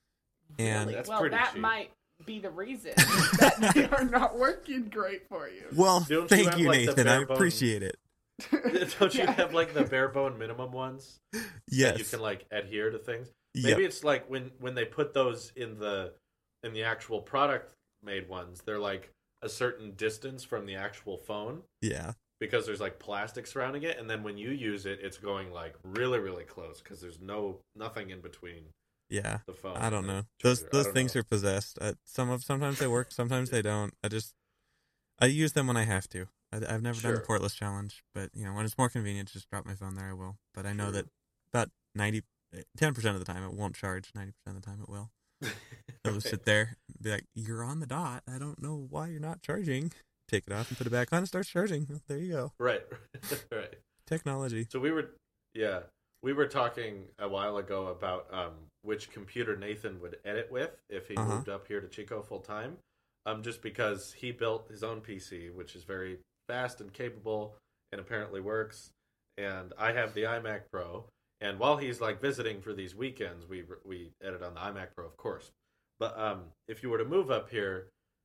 And Really? That's well, pretty that cheap. might be the reason that they are not working great for you. well, Don't you thank have, you, like, the Nathan. I bare bone- appreciate it. Don't you Yeah. have, like, the bare bone minimum ones? Yes. That you can, like, adhere to things? Yep. Maybe it's like when, when they put those in the in the actual product made ones, they're like a certain distance from the actual phone Yeah. because there's like plastic surrounding it, and then when you use it, it's going like really really close because there's no nothing in between Yeah. the phone. I don't and the know. Those charger. I those don't things know. are possessed. I, some of sometimes they work, sometimes they don't. I just I use them when I have to. I, I've never done the Sure. portless challenge, but you know when it's more convenient to just drop my phone there, I will. But I know Sure. that about ninety, ten percent of the time it won't charge. Ninety percent of the time it will. It'll just sit there, and be like, "You're on the dot. I don't know why you're not charging." Take it off and put it back on. It starts charging. Well, there you go. Right, right. Technology. So we were, yeah, we were talking a while ago about um, which computer Nathan would edit with if he Uh-huh. moved up here to Chico full time. Um, just because he built his own P C, which is very fast and capable, and apparently works. And I have the iMac Pro. And while he's like visiting for these weekends, we we edit on the iMac Pro, of course. But um, if you were to move up here,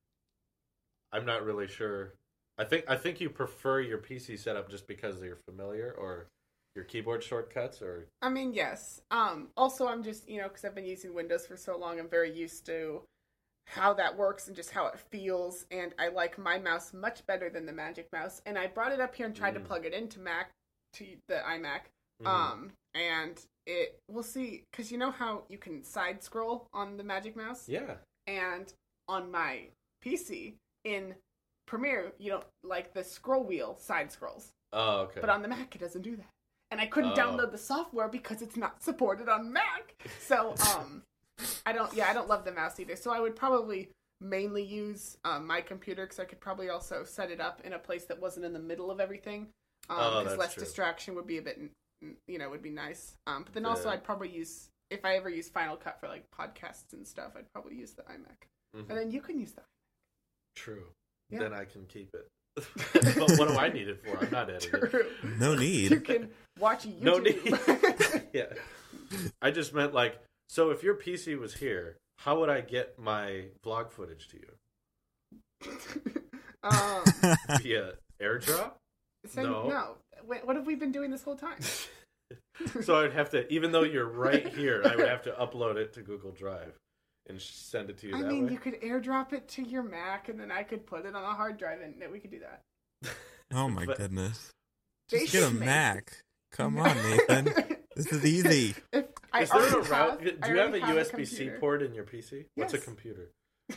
I'm not really sure. I think I think you prefer your P C setup just because you're familiar, or your keyboard shortcuts, or I mean, yes. Um, also, I'm just, you know, because I've been using Windows for so long, I'm very used to how that works and just how it feels. And I like my mouse much better than the Magic Mouse. And I brought it up here and tried Mm. to plug it into Mac, to the iMac. Mhm. Um, and it we'll see, because you know how you can side scroll on the Magic Mouse, Yeah. and on my P C in Premiere, you don't like the scroll wheel side scrolls, Oh, okay. but on the Mac it doesn't do that, and I couldn't Oh. download the software because it's not supported on Mac. So um, I don't. Yeah, I don't love the mouse either. So I would probably mainly use um, my computer, because I could probably also set it up in a place that wasn't in the middle of everything. Um, Oh, because that's less true. distraction would be a bit, you know, would be nice. Um, but then also Yeah. I'd probably use, if I ever use Final Cut for like podcasts and stuff, I'd probably use the iMac. Mhm. And then you can use the True. Yeah. Then I can keep it. But what do I need it for? I'm not editing. True. No You need. can watch YouTube. No need. Yeah. I just meant like, so if your P C was here, how would I get my vlog footage to you? um, Via AirDrop? so, No. no. Wait, what have we been doing this whole time? So I'd have to, even though you're right here, I would have to upload it to Google Drive and sh- send it to you I that mean, way. you could airdrop it to your Mac, and then I could put it on a hard drive, and we could do that. Oh my But- goodness. They Just get a should make- Mac. Come on, Nathan. This is easy. If I Is there a already route? have- I Do you have a already U S B C computer. port in your P C? What's a Yes. computer?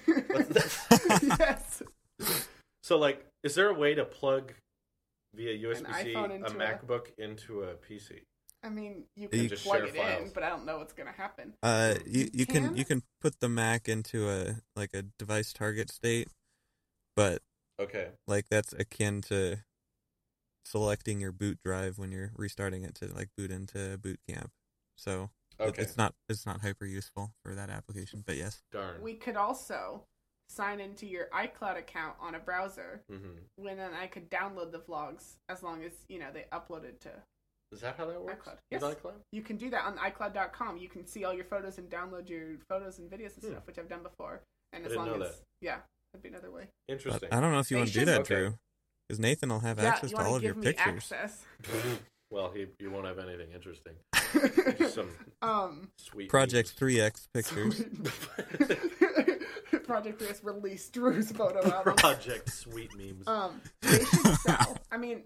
Yes. So, like, is there a way to plug via U S B C iPhone a into a- MacBook into a P C? I mean, you You can just plug share it files. in, but I don't know what's going to happen. Uh, you you can Can? you can put the Mac into a like a device target state, but Okay. like that's akin to selecting your boot drive when you're restarting it to like boot into Boot Camp. So it- Okay. it's not it's not hyper useful for that application. But yes, Darn. We could also sign into your iCloud account on a browser, hmm when then I could download the vlogs as long as, you know, they uploaded to... Is that how that works? iCloud. With Yes. iCloud? You can do that on i cloud dot com. You can see all your photos and download your photos and videos and Hmm. stuff, which I've done before. And I as didn't long know as... that. Yeah, that'd be another way. Interesting. but I don't know if you They want to do should- that, Okay. Drew, because Nathan will have yeah, access you to want all to of your give me pictures. access. Well, he, you won't have anything interesting. Just some um... sweet Project memes. three X pictures. Project three has released Drew's photo album. Project sweet memes. Um, they should sell. I mean,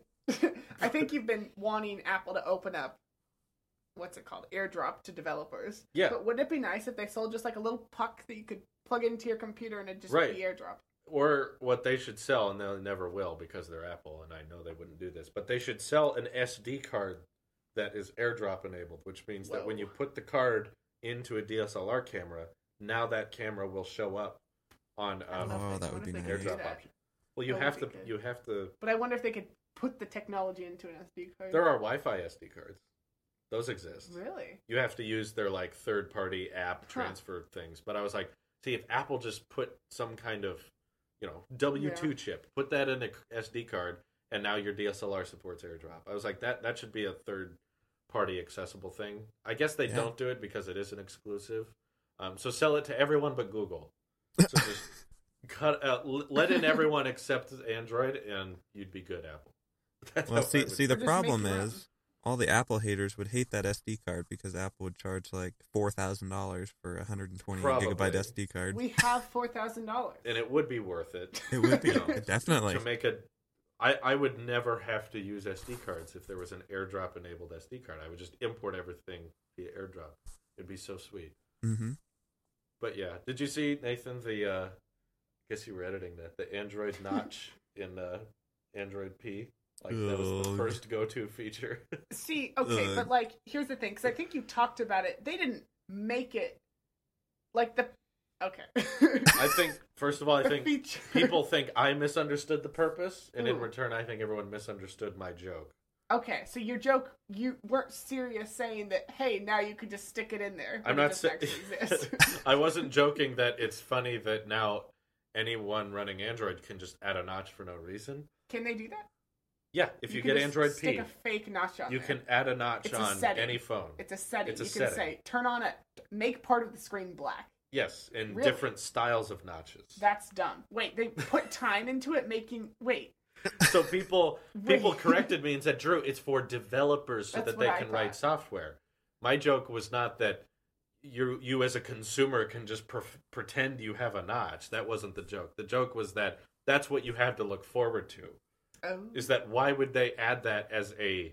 I think you've been wanting Apple to open up, what's it called, AirDrop to developers. Yeah. But wouldn't it be nice if they sold just like a little puck that you could plug into your computer and it just Right. be AirDrop? Or what they should sell, and they never will because they're Apple, and I know they wouldn't do this, but they should sell an S D card that is AirDrop enabled, which means that when Whoa. you put the card into a D S L R camera, now that camera will show up on I don't um, know if Oh, they- that I would wonder be if they could do nice. AirDrop that. option. Well, you That have would to. be good. You have to. But I wonder if they could put the technology into an S D card. There are Wi-Fi S D cards. Those exist. Really? You have to use their like third-party app Huh. transfer things. But I was like, see, if Apple just put some kind of, you know, W two Yeah. chip, put that in a S D card, and now your D S L R supports AirDrop. I was like, that that should be a third-party accessible thing. I guess they Yeah. don't do it because it is an exclusive. Um, so sell it to everyone but Google. So just cut, uh, l- let in everyone except Android, and you'd be good, Apple. That's Well, how I see, would- see, the Or just problem make your own. is all the Apple haters would hate that S D card because Apple would charge like four thousand dollars for a one hundred twenty Probably. gigabyte S D card. We have four thousand dollars. and it would be worth it. It would be You know, definitely. to make a. I, I would never have to use S D cards if there was an AirDrop enabled S D card. I would just import everything via AirDrop. It'd be so sweet. Mm-hmm. But yeah, did you see, Nathan, the, uh, I guess you were editing that, the Android notch in uh, Android P? Like, that was the Ugh. first go-to feature. See, okay, Ugh. but like, here's the thing, because I think you talked about it. They didn't make it like the. Okay. I think, first of all, I The think feature- people think I misunderstood the purpose, and in Ooh. return, I think everyone misunderstood my joke. Okay, so your joke, you weren't serious saying that, hey, now you could just stick it in there. I'm when it not doesn't saying. actually exist. I wasn't joking that it's funny that now anyone running Android can just add a notch for no reason. Can they do that? Yeah, if you, can get just Android stick P, a fake notch on you there. can add a notch It's a on setting. any phone. It's a setting. It's a you can setting. say, turn on a, make part of the screen black. Yes, in Really? different styles of notches. That's dumb. Wait, they put time into it making, wait. So people people Wait. corrected me and said, Drew, it's for developers so That's that what they I can thought. write software. My joke was not that you you as a consumer can just pre- pretend you have a notch. That wasn't the joke. The joke was that that's what you have to look forward to. Oh. Is that why would they add that as a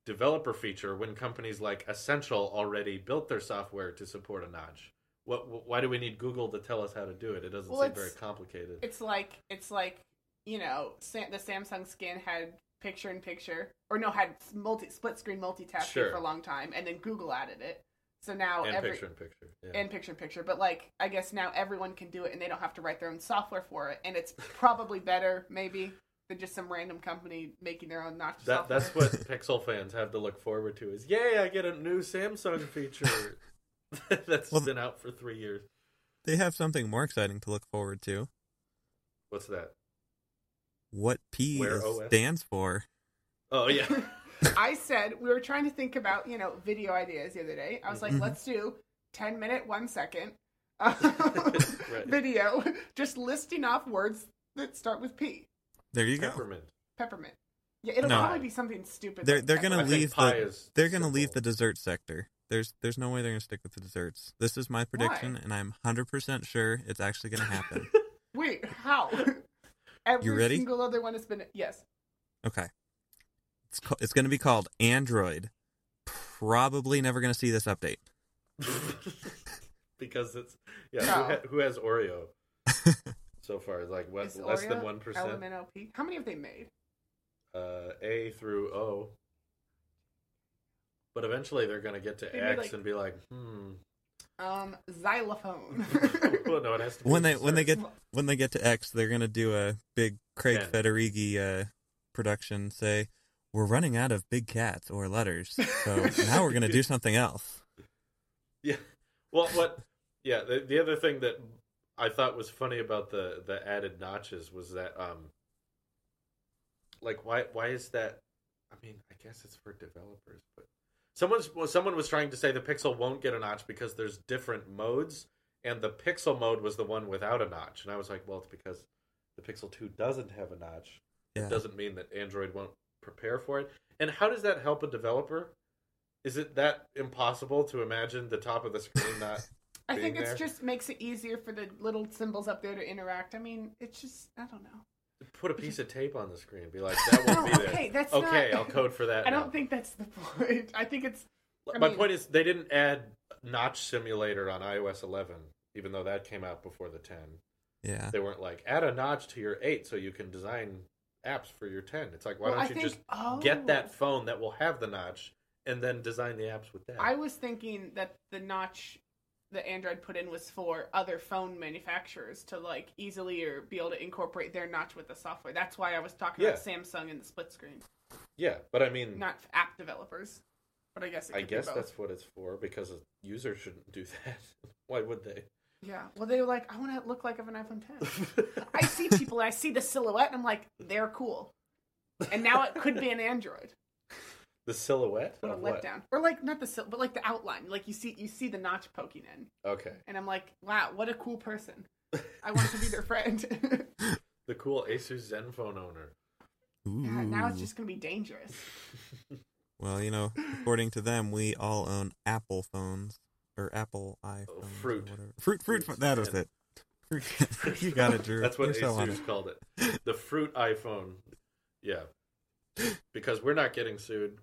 developer feature when companies like Essential already built their software to support a notch? What? Why do we need Google to tell us how to do it? It doesn't Well, seem it's- very complicated. It's like it's like you know, Sam, the Samsung Scan had picture in picture, or no, had multi split screen multitasking Sure. for a long time, and then Google added it. So now and every picture in picture. Yeah. and picture in picture, but like I guess now everyone can do it, and they don't have to write their own software for it, and it's probably better maybe than just some random company making their own notch that software. that's what Pixel fans have to look forward to. Is yay! I get a new Samsung feature that's Well, been out for three years. They have something more exciting to look forward to. What's that? What P Wear is- O S? stands for. Oh yeah. I said we were trying to think about you know video ideas the other day. I was like, Mhm. let's do ten minute, one second Right. video, just listing off words that start with P. There you go. Peppermint. Peppermint. Yeah, it'll No. probably be something stupid. They're like they're peppermint. gonna I think leave pie the is they're gonna leave the simple. dessert sector. There's there's no way they're gonna stick with the desserts. This is my prediction, and I'm hundred percent sure it's actually gonna happen. Wait, how? Every You ready? single other one has been yes. Okay, it's ca- it's gonna be called Android. Probably never gonna see this update. Because it's yeah. No. Who, ha- who has Oreo so far? It's like what, Is less than Oreo one percent. L M N O P. How many have they made? Uh, A through O. But eventually they're gonna get to They made, X like- and be like, hmm. Um, xylophone. Well, no, it has to be When a they when they dessert. get when they get to X, they're gonna do a big Craig Ten. Federighi uh, production. Say we're running out of big cats or letters, so now we're gonna do something else. Yeah. Well, what? Yeah. The, the other thing that I thought was funny about the the added notches was that, um, like, why why is that? I mean, I guess it's for developers, but someone's well, someone was trying to say the Pixel won't get a notch because there's different modes, and the Pixel mode was the one without a notch, and I was like, well, it's because the Pixel two doesn't have a notch. Yeah. It doesn't mean that Android won't prepare for it. And how does that help a developer? Is it that impossible to imagine the top of the screen not? I being think it there? just makes it easier for the little symbols up there to interact. I mean, it's just I don't know. Put a piece of tape on the screen. Be like, that won't No, be there. okay, that's okay, not- I'll code for that. I now. don't think that's the point. I think it's I My mean- point is, they didn't add Notch Simulator on i O S eleven, even though that came out before the ten. Yeah. They weren't like, add a notch to your eight so you can design apps for your ten. It's like, why Well, don't I you think- just oh. get that phone that will have the notch and then design the apps with that? I was thinking that the notch that Android put in was for other phone manufacturers to like easily or be able to incorporate their notch with the software. That's why I was talking about Samsung and the split screen, Yeah, but I mean, not app developers. But I guess it I could be guess both. that's what it's for, because a user shouldn't do that. Why would they? Yeah. Well, they were like, I want to look like of an iPhone ten. I see people, I see the silhouette, and I'm like, they're cool. And now it could be an Android. The silhouette? What a Of what? letdown. Or like not the sil- but like the outline. Like you see you see the notch poking in. Okay. And I'm like, wow, what a cool person. I want to be their friend. The cool Asus Zenfone owner. Ooh. Yeah, now it's just gonna be dangerous. Well, you know, according to them, we all own Apple phones or Apple iPhones. or fruit. whatever. Fruit, fruit. Fruit That was and- it. Fruit. You got it, Drew. That's what You're so on Asus it. called it. The fruit iPhone. Yeah. Because we're not getting sued.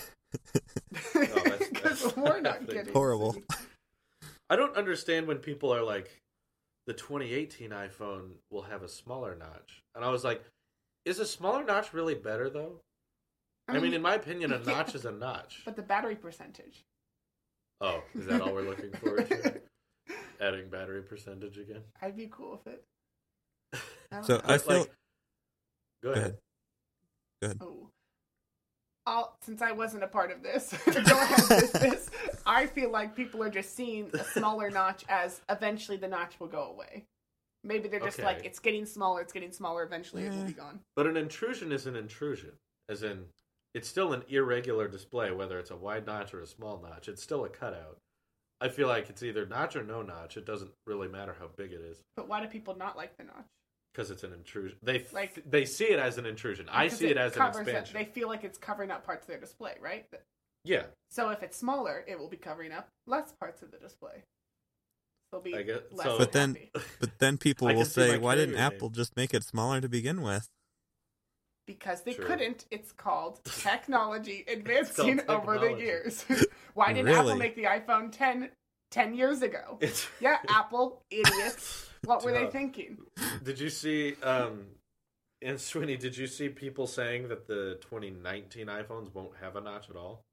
that's- Because that's we're not happening. getting Horrible. sued. I don't understand when people are like, the twenty eighteen iPhone will have a smaller notch. And I was like, is a smaller notch really better, though? I mean, in my opinion, a yeah. notch is a notch. But the battery percentage. Oh, is that all we're looking for? Adding battery percentage again? I'd be cool with it. I don't So know. I But, feel. like, go ahead. Oh. I'll, since I wasn't a part of this, go ahead with this. I feel like people are just seeing a smaller notch as eventually the notch will go away. Maybe they're just Okay. like, it's getting smaller, it's getting smaller, eventually it will Eh. be gone. But an intrusion is an intrusion. As in, it's still an irregular display, whether it's a wide notch or a small notch. It's still a cutout. I feel like it's either notch or no notch. It doesn't really matter how big it is. But why do people not like the notch? Because it's an intrusion. They th- Like- they see it as an intrusion. I Because see it as an covers expansion. They feel like it's covering up parts of their display, right? Yeah, So if it's smaller, it will be covering up less parts of the display. They'll be I guess- less so- But then- happy. But then people I will can see say, my "Why didn't carrier Apple just make it smaller to begin with?" Because they True. couldn't. It's called technology advancing over the technology. years. Why didn't Really? Apple make the iPhone ten ten years ago? It's, Yeah, Apple, idiots. What were they Tough. thinking? Did you see, um, and Sweeney, did you see people saying that the twenty nineteen iPhones won't have a notch at all?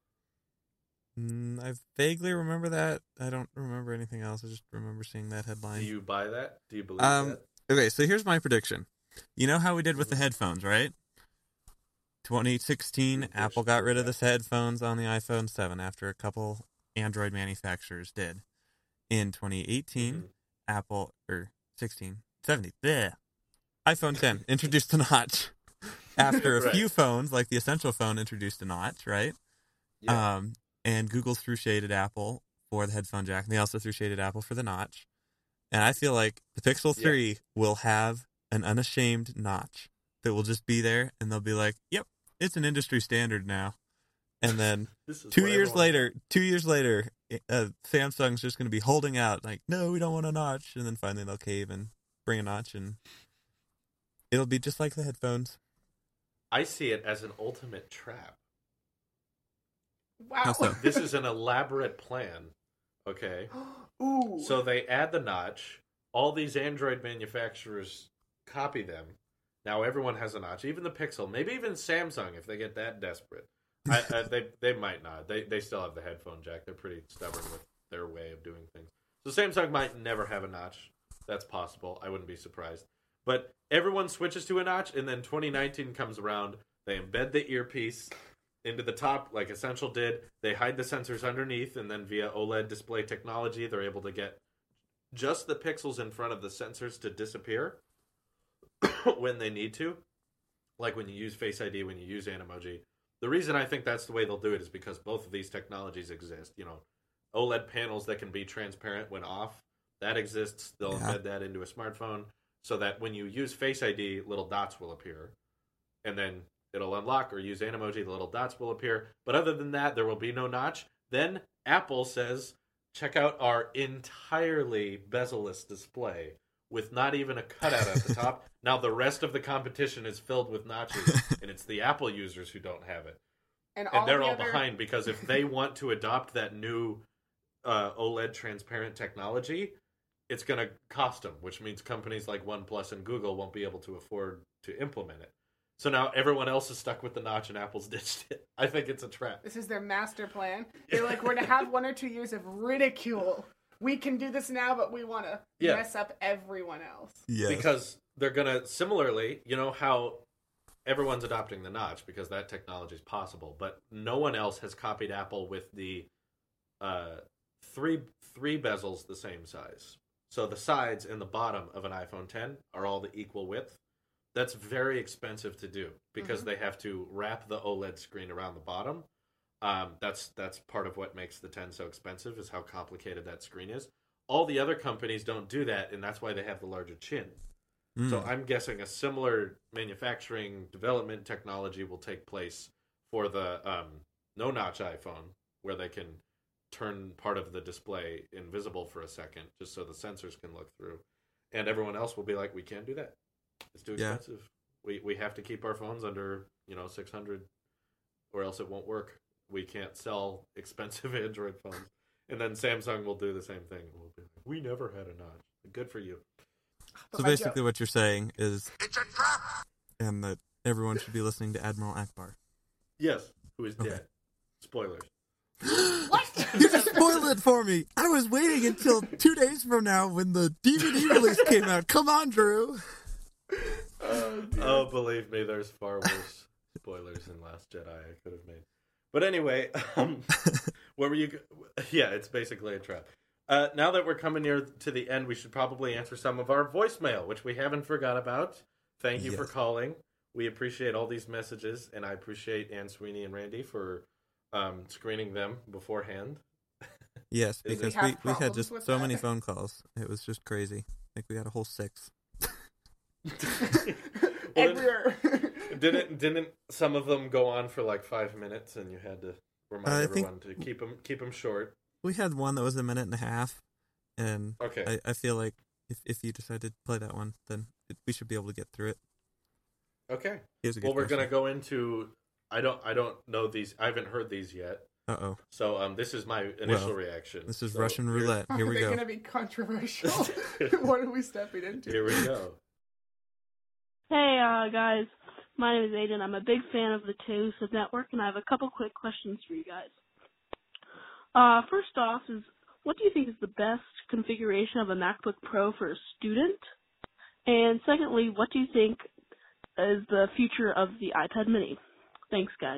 Mm, I vaguely remember that. I don't remember anything else. I just remember seeing that headline. Do you buy that? Do you believe Um, that? Okay, so here's my prediction. You know how we did with the headphones, right? twenty sixteen, Wish Apple got rid of that. the headphones on the iPhone seven after a couple Android manufacturers did. In twenty eighteen, Mhm. Apple, or sixteen, seventeen, bleh, iPhone ten introduced a notch. After a Right. few phones, like the Essential phone, introduced a notch, right? Yeah. Um, and Google threw shade at Apple for the headphone jack, and they also threw shade at Apple for the notch. And I feel like the Pixel Yeah. three will have an unashamed notch that will just be there, and they'll be like, yep, it's an industry standard now. And then This is two what years everyone- later, two years later, uh, Samsung's just going to be holding out, like, no, we don't want a notch. And then finally they'll cave and bring a notch, and it'll be just like the headphones. I see it as an ultimate trap. Wow. How so? This is an elaborate plan, okay? Ooh. So they add the notch. All these Android manufacturers copy them. Now everyone has a notch, even the Pixel, maybe even Samsung if they get that desperate. I, I, they they might not. They they still have the headphone jack. They're pretty stubborn with their way of doing things. So Samsung might never have a notch. That's possible. I wouldn't be surprised. But everyone switches to a notch, and then twenty nineteen comes around. They embed the earpiece into the top, like Essential did. They hide the sensors underneath, and then via OLED display technology, they're able to get just the pixels in front of the sensors to disappear when they need to. Like when you use Face I D, when you use Animoji. The reason I think that's the way they'll do it is because both of these technologies exist. You know, OLED panels that can be transparent when off, that exists. They'll Yeah. embed that into a smartphone so that when you use Face I D, little dots will appear. And then it'll unlock, or use Animoji, the little dots will appear. But other than that, there will be no notch. Then Apple says, check out our entirely bezel-less display with not even a cutout at the top. Now the rest of the competition is filled with notches, and it's the Apple users who don't have it. and, And they're the all other... behind, because if they want to adopt that new uh, OLED transparent technology, it's going to cost them, which means companies like OnePlus and Google won't be able to afford to implement it. So now everyone else is stuck with the notch, and Apple's ditched it. I think it's a trap. This is their master plan. They're like, we're going to have one or two years of ridicule. We can do this now, but we want to Yeah. mess up everyone else. Yes. Because they're going to, similarly, you know how everyone's adopting the notch because that technology is possible, but no one else has copied Apple with the uh, three three bezels the same size. So the sides and the bottom of an iPhone ten are all the equal width. That's very expensive to do because Mhm. they have to wrap the OLED screen around the bottom. Um, that's that's part of what makes the ten so expensive, is how complicated that screen is. All the other companies don't do that, and that's why they have the larger chin. Mm. So I'm guessing a similar manufacturing development technology will take place for the um, no-notch iPhone, where they can turn part of the display invisible for a second, just so the sensors can look through. And everyone else will be like, we can't do that. It's too Yeah. expensive. We we have to keep our phones under, you know, six hundred, or else it won't work. We can't sell expensive Android phones. And then Samsung will do the same thing. We'll be like, we never had a notch. Good for you. But So my basically, joke- what you're saying is, it's a trap, and that everyone should be listening to Admiral Akbar. Yes, who is Okay. dead. Spoilers. What? You just spoiled it for me. I was waiting until two days from now when the D V D release came out. Come on, Drew. Oh, dear. Oh, believe me, there's far worse spoilers than Last Jedi I could have made. But anyway, um, what were you? Go- yeah, it's basically a trap. Uh, now that we're coming near to the end, we should probably answer some of our voicemail, which we haven't forgot about. Thank you for Yes. calling. We appreciate all these messages, and I appreciate Ann Sweeney and Randy for um, screening them beforehand. Yes, Is it- because We we, have we had problems just with so that. many phone calls. It was just crazy. I think we got a whole six. Well, And we're... Didn't didn't some of them go on for like five minutes, and you had to remind I think- everyone to keep them keep them short? We had one that was a minute and a half, and Okay. I, I feel like if, if you decide to play that one, then it, we should be able to get through it. Okay. He has a good Well, we're question. gonna go into. I don't. I don't know these. I haven't heard these yet. Uh oh. So um, this is my initial Well, reaction. This is So Russian here- roulette. Here Are we they go. going to be controversial? What are we stepping into? Here we go. Hey, uh, guys. My name is Aiden. I'm a big fan of the Telusa Network, and I have a couple quick questions for you guys. Uh, first off is, what do you think is the best configuration of a MacBook Pro for a student? And secondly, what do you think is the future of the iPad mini? Thanks, guys.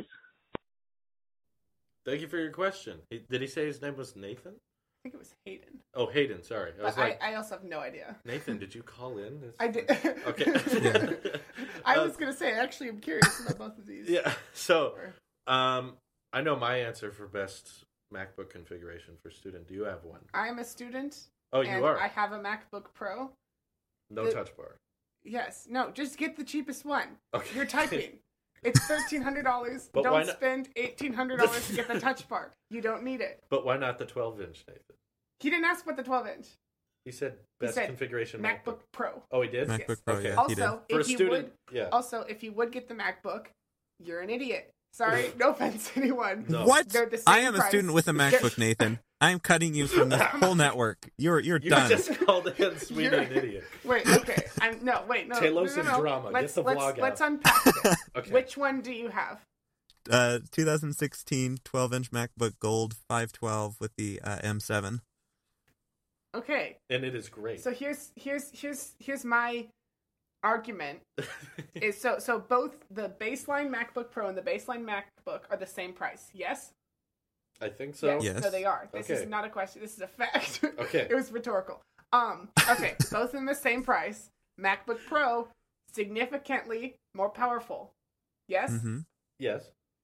Thank you for your question. He, did he say his name was Nathan? I think it was Hayden. Oh, Hayden. Sorry, I was But like, I, I also have no idea. Nathan. Did you call in? It's- I did. Okay. I Uh, was going to say, actually, I'm curious about both of these. Yeah. So, um, I know my answer for best MacBook configuration for student. Do you have one? I'm a student. Oh, and you are. I have a MacBook Pro. No the- touch bar. Yes. No, just get the cheapest one. Okay. You're typing. It's thirteen hundred dollars. But why Don't not- spend eighteen hundred dollars to get the touch bar. You don't need it. But why not the twelve inch, Nathan? He didn't ask about the twelve inch. He said best said configuration MacBook Pro. Oh, he did. MacBook Yes. Pro, Okay. yeah, he did. Also, For a if you student, would, yeah. also if you would get the MacBook, you're an idiot. Sorry, no offense to anyone. No. What? They're the I same am a price. student with a MacBook, Nathan. I am cutting you from the whole network. You're you're You done. just called him Sweeney You're- an idiot. Wait, okay. I'm no, wait, no. Telos no, no, and no. drama. Get Let's the let's vlog let's out. unpack this. Okay. Which one do you have? Uh, twenty sixteen twelve inch MacBook Gold five twelve with the uh, M seven. Okay. And it is great. So here's here's here's here's my argument. Is so so both the baseline MacBook Pro and the baseline MacBook are the same price. Yes? I think so. Yes. Yes. No, they are. This Okay. is not a question. This is a fact. Okay. It was rhetorical. Um, okay, both in the same price. MacBook Pro significantly more powerful. Yes? Mm-hmm. Yes.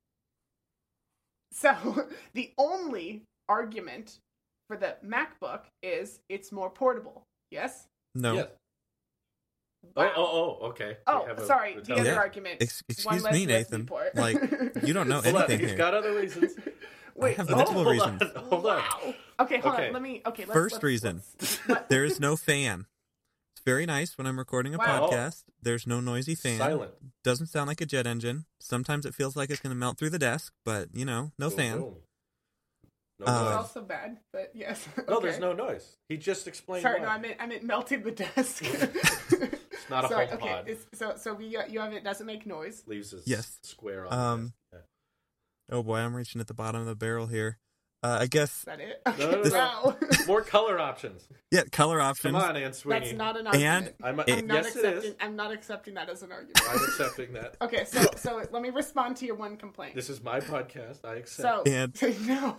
So the only argument for the MacBook is it's more portable. Yes? No. Yes. Wow. Oh, oh, oh, okay. Oh, We have a sorry. The retaliation. other Yeah. argument. Ex- One excuse less me, U S B Nathan. port. Like, you don't know Hold on, anything he's here. got other reasons. Wait, have oh, multiple hold reasons. On, hold on. Wow. Okay, hold Okay. on. Let me. Okay. Let's, First let's, reason. let's- let- There is no fan. It's very nice when I'm recording a Wow. podcast. There's no noisy fan. Silent. Doesn't sound like a jet engine. Sometimes it feels like it's going to melt through the desk, but, you know, no Boom, fan. boom. No Uh, It's noise. also bad, but yes. No, okay. there's no noise. He just explained. Sorry, why. no, I meant I meant melting the desk. It's not a Sorry, whole okay. pod. It's, so so we you have it doesn't make noise. Leaves his Yes. square on. Um, the desk. Oh boy, I'm reaching at the bottom of the barrel here. Uh, I guess, Is that it? No, no, Okay, no. wow. Yeah. More color options. yeah, color options. Come on, Aunt Sweeney. That's not an And- argument. I'm, a, I'm not yes, it accepting. is. I'm not accepting that as an argument. I'm accepting that. Okay, so so let me respond to your one complaint. This is my podcast. I so accept. And- no.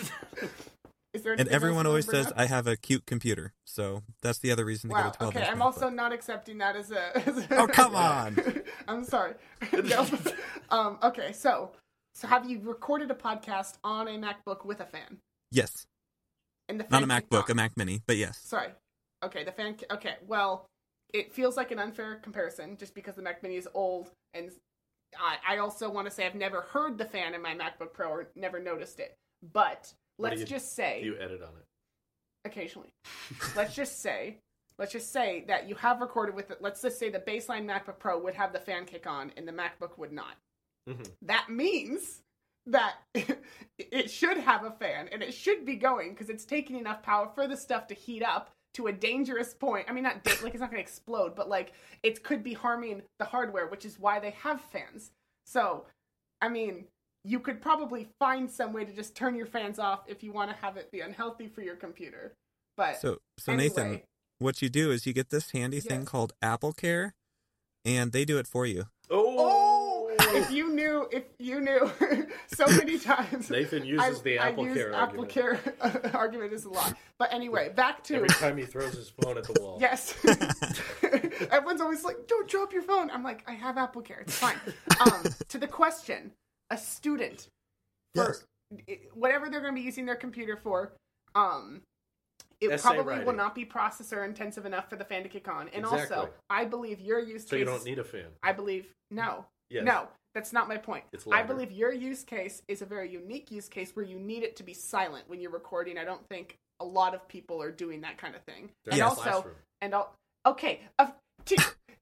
Is there And anything everyone else always you wanna says, bring I have a cute computer. So that's the other reason to Wow. get a twelve Okay, inch I'm MacBook. also not accepting that as a. As a Oh, come on. I'm sorry. No. um. Okay. So, so have you recorded a podcast on a MacBook with a fan? Yes. And the Not a fan kicked MacBook, a on? Mac Mini, but yes. Sorry. Okay. The fan. Okay. Well, it feels like an unfair comparison just because the Mac Mini is old, and I, I also want to say I've never heard the fan in my MacBook Pro or never noticed it. But What do let's you- just say You edit on it. occasionally. let's just say, let's just say that you have recorded with it. Let's just say the baseline MacBook Pro would have the fan kick on and the MacBook would not. Mhm. That means that it should have a fan and it should be going because it's taking enough power for the stuff to heat up to a dangerous point. I mean, not da- like it's not going to explode, but like it could be harming the hardware, which is why they have fans. So, I mean, you could probably find some way to just turn your fans off if you want to have it be unhealthy for your computer. But So, so anyway, Nathan, what you do is you get this handy thing Yes. called Apple Care, and they do it for you. oh, if you knew, if you knew, so many times Nathan uses I, the I Apple use Care Apple argument. Care uh, argument is a lot. But anyway, back to Every time he throws his phone at the wall. yes. Everyone's always like, "Don't drop your phone." I'm like, "I have Apple Care. It's fine." Um, to the question, a student for Yes. whatever they're going to be using their computer for, um, it Essay probably writing. will not be processor intensive enough for the fan to kick on. And Exactly. also, I believe your use So case. you don't need a fan. I believe no. Yes. No, that's not my point. It's I louder. believe your use case is a very unique use case where you need it to be silent when you're recording. I don't think a lot of people are doing that kind of thing. They're And in the also, classroom. and all, okay, uh, t-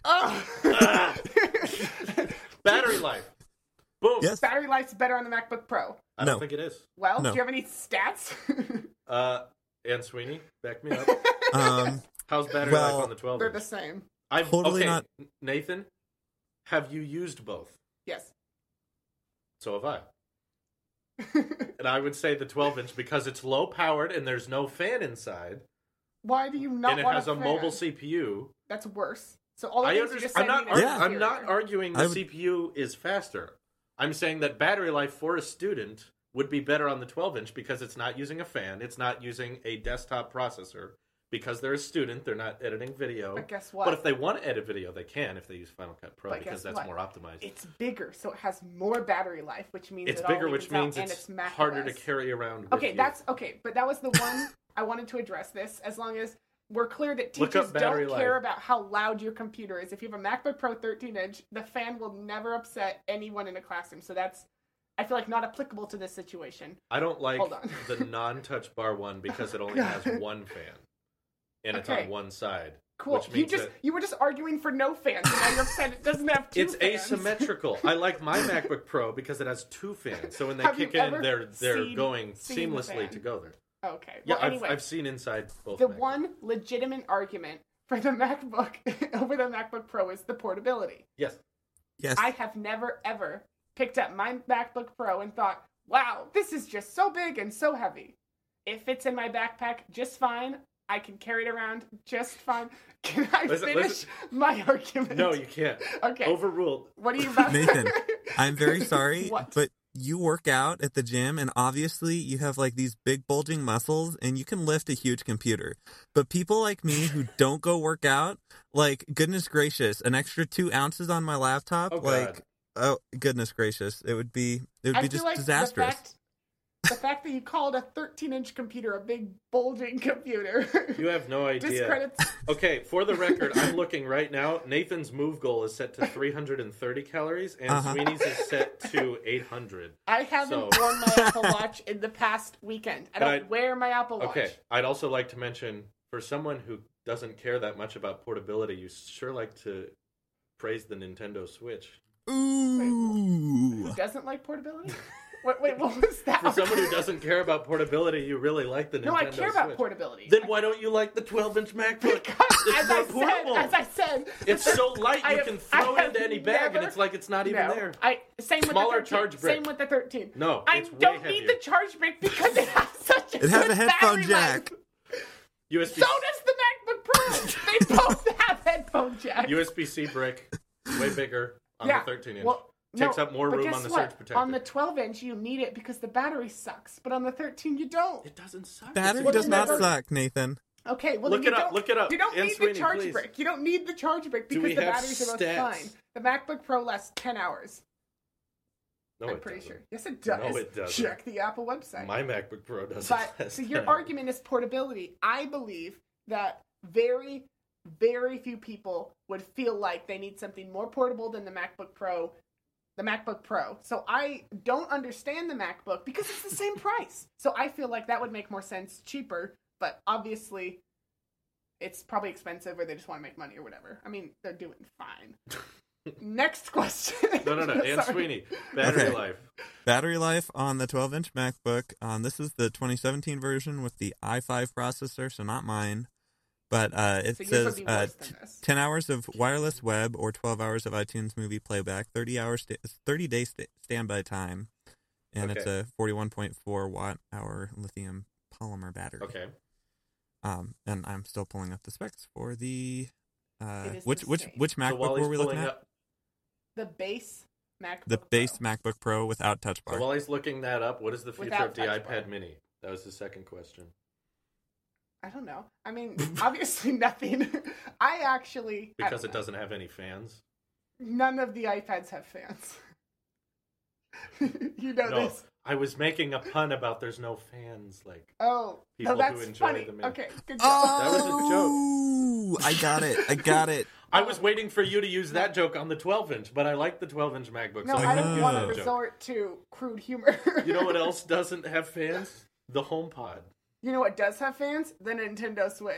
Oh. Ah. Battery life. Boom. Yes. Battery life's better on the MacBook Pro. I don't No. think it is. Well, No. do you have any stats? Uh, Ann Sweeney, back me up. Um, How's battery Well, life on the twelve They're inch? the same. I've, Totally okay, not- Nathan, have you used both? Yes. So have I. And I would say the twelve inch because it's low powered and there's no fan inside, Why do you not and it want has a fan? mobile C P U. That's worse. So all the I things you understand. just I'm said not. mean Ar- it's Yeah. I'm not inferior. arguing the I would- C P U is faster. I'm saying that battery life for a student would be better on the twelve inch because it's not using a fan. It's not using a desktop processor. Because they're a student, they're not editing video. But guess what? But if they want to edit video, they can if they use Final Cut Pro But because guess that's what? more optimized. It's bigger, so it has more battery life, which means It's it all bigger, which evens out, means and it's Mac harder O S. to carry around with Okay, you. that's okay, but that was the one I wanted to address this. As long as we're clear that Look teachers up battery don't care life. about how loud your computer is. If you have a MacBook Pro thirteen inch, the fan will never upset anyone in a classroom. So that's, I feel like, not applicable to this situation. I don't like Hold on. the non-touch bar one because it only God. has one fan, and it's Okay. on one side. Cool. Which You means just that you were just arguing for no fans, and now you're upset it doesn't have two it's fans. asymmetrical. I like my MacBook Pro because it has two fans, so when they Have you kick in, ever they're they're seen- going seen the seamlessly fan? to go there. Okay. Yeah, Well, I've anyway, I've seen inside both. the MacBooks. one legitimate argument for the MacBook over the MacBook Pro is the portability. Yes. yes. I have never ever picked up my MacBook Pro and thought, wow, this is just so big and so heavy. It fits in my backpack just fine. I can carry it around just fine. Can I Listen, finish listen. my argument? No, you can't. Okay. Overruled. What are you about Nathan, I'm very sorry, What? but you work out at the gym, and obviously you have like these big bulging muscles, and you can lift a huge computer. But people like me who don't go work out, like, goodness gracious, an extra two ounces on my laptop, Oh, God. like, oh goodness gracious, it would be it would I be feel just like disastrous. The fact, the fact that you called a thirteen inch computer a big bulging computer You have no idea. discredits. Okay, for the record, I'm looking right now. Nathan's move goal is set to three hundred thirty calories, and Uh-huh. Sweeney's is set to eight hundred. I haven't So- worn my Apple Watch in the past weekend. I But don't I- wear my Apple Watch. Okay, I'd also like to mention, for someone who doesn't care that much about portability, you sure like to praise the Nintendo Switch. Ooh. Who doesn't like portability? Wait, wait, what was that? For someone who doesn't care about portability, you really like the Nintendo no, I care about Switch. portability. Then why don't you like the twelve inch MacBook? Because, It's as more I said, portable. as I said, It's so light I you have- can I throw it have into any bag, never- and it's like it's not even no, there. I same Smaller with the thirteen. charge brick. Same with the thirteen. No, I it's way don't need heavier. the charge brick because it has such a It has good a headphone battery jack. life. U S B So does the MacBook Pro. They both have headphone jacks. U S B C brick, way bigger on yeah. the thirteen inch. Well, Takes no, up more but room guess on the what? surge protector. On the twelve inch, you need it because the battery sucks, but on the thirteen, you don't. It doesn't suck. Battery It's does not never- suck, Nathan. Okay, well Look then it you up, don't- look it up. You don't Ann need Sweeney, the charge please. brick. You don't need the charge brick Do because we the have batteries are both stats? fine. The MacBook Pro lasts ten hours. No, I'm it pretty doesn't. sure. Yes, it does. No, it doesn't. Check the Apple website. My MacBook Pro doesn't. But last so your ten argument is portability. I believe that very, very few people would feel like they need something more portable than the MacBook Pro. The MacBook Pro. So I don't understand the MacBook because it's the same price. So I feel like that would make more sense cheaper, but obviously it's probably expensive or they just want to make money or whatever. I mean, they're doing fine. Next question. No, no, no. Ann Sorry. Sweeney, battery Okay. life. Battery life on the twelve inch MacBook. Um, this is the twenty seventeen version with the i five processor, so not mine. But uh, it So yours says would be uh, worse t- than this. ten hours of wireless web or twelve hours of iTunes movie playback, thirty hours, sta- thirty day sta- standby time, and it's Okay. a forty-one point four watt hour lithium polymer battery. Okay. Um, and I'm still pulling up the specs for the uh, It is which the which same. which So MacBook while he's were we looking pulling at? up, The base MacBook The base Pro. MacBook Pro without Touch Bar. so while he's looking that up, what is the future Without of the touch iPad bar. Mini? That was the second question. I don't know. I mean, obviously nothing. I actually I Because don't it know. doesn't have any fans. None of the iPads have fans. You know No, this. I was making a pun about there's no fans. Like, Oh, People no, who that's enjoy funny. the Mini. Okay, good job. That was a Oh, I got it. I got it. I was waiting for you to use that joke on the twelve inch, but I like the twelve inch MacBook. No, so I I don't couldn't want use to that joke. resort to crude humor. You know what else doesn't have fans? The HomePod. You know what does have fans? The Nintendo Switch.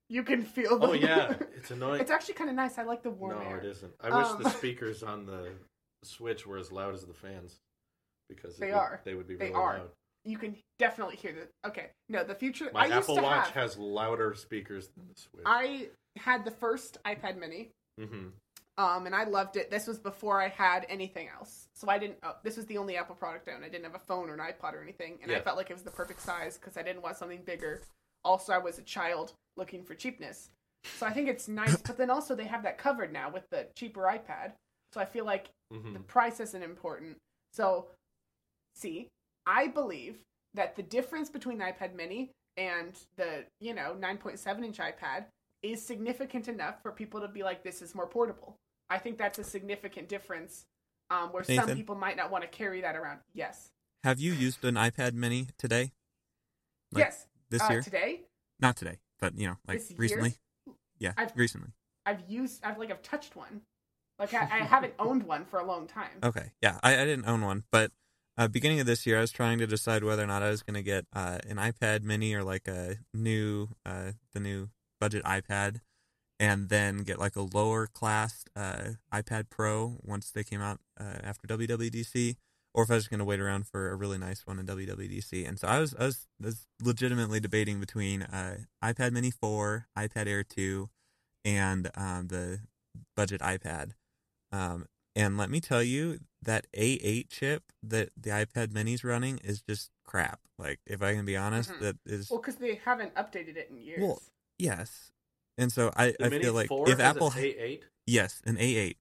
You can feel them. Oh yeah, it's annoying. It's actually kind of nice. I like the warm no, air. it isn't. I wish Um, the speakers on the Switch were as loud as the fans, because it They would- are. They would be They really are. loud. You can definitely hear the. Okay, no, the future. My I used Apple to Watch have. has louder speakers than the Switch. I had the first iPad Mini. Mm-hmm. Um, and I loved it. This was before I had anything else, so I didn't. Oh, this was the only Apple product I owned. I didn't have a phone or an iPod or anything, and I Yeah. felt like it was the perfect size because I didn't want something bigger. Also, I was a child looking for cheapness, so I think it's nice. But then also they have that covered now with the cheaper iPad, so I feel like Mm-hmm. the price isn't important. So, see, I believe that the difference between the iPad Mini and the you know nine point seven inch iPad is significant enough for people to be like, this is more portable. I think that's a significant difference um, where some Nathan? people might not want to carry that around. Yes. Have you used an iPad Mini today? Like, yes. This uh, year? Today, Not today, but you know, like This year? recently. Yeah, I've- recently. I've used, I've like, I've touched one. Like, I, I haven't owned one for a long time. Okay, yeah, I, I didn't own one, but uh, beginning of this year, I was trying to decide whether or not I was going to get uh, an iPad Mini or like a new, uh, the new budget iPad, and then get like a lower class uh, iPad Pro once they came out uh, after W W D C, or if I was going to wait around for a really nice one in W W D C. And so I was, I was, I was legitimately debating between uh, iPad Mini four, iPad Air two, and um, the budget iPad. Um, and let me tell you, that A eight chip that the iPad Mini's running is just crap. Like, if I can be honest, Mhm. that is Well, because they haven't updated it in years. Well, yes. And so I, The I Mini feel like four if has Apple, an A eight, yes, an A eight,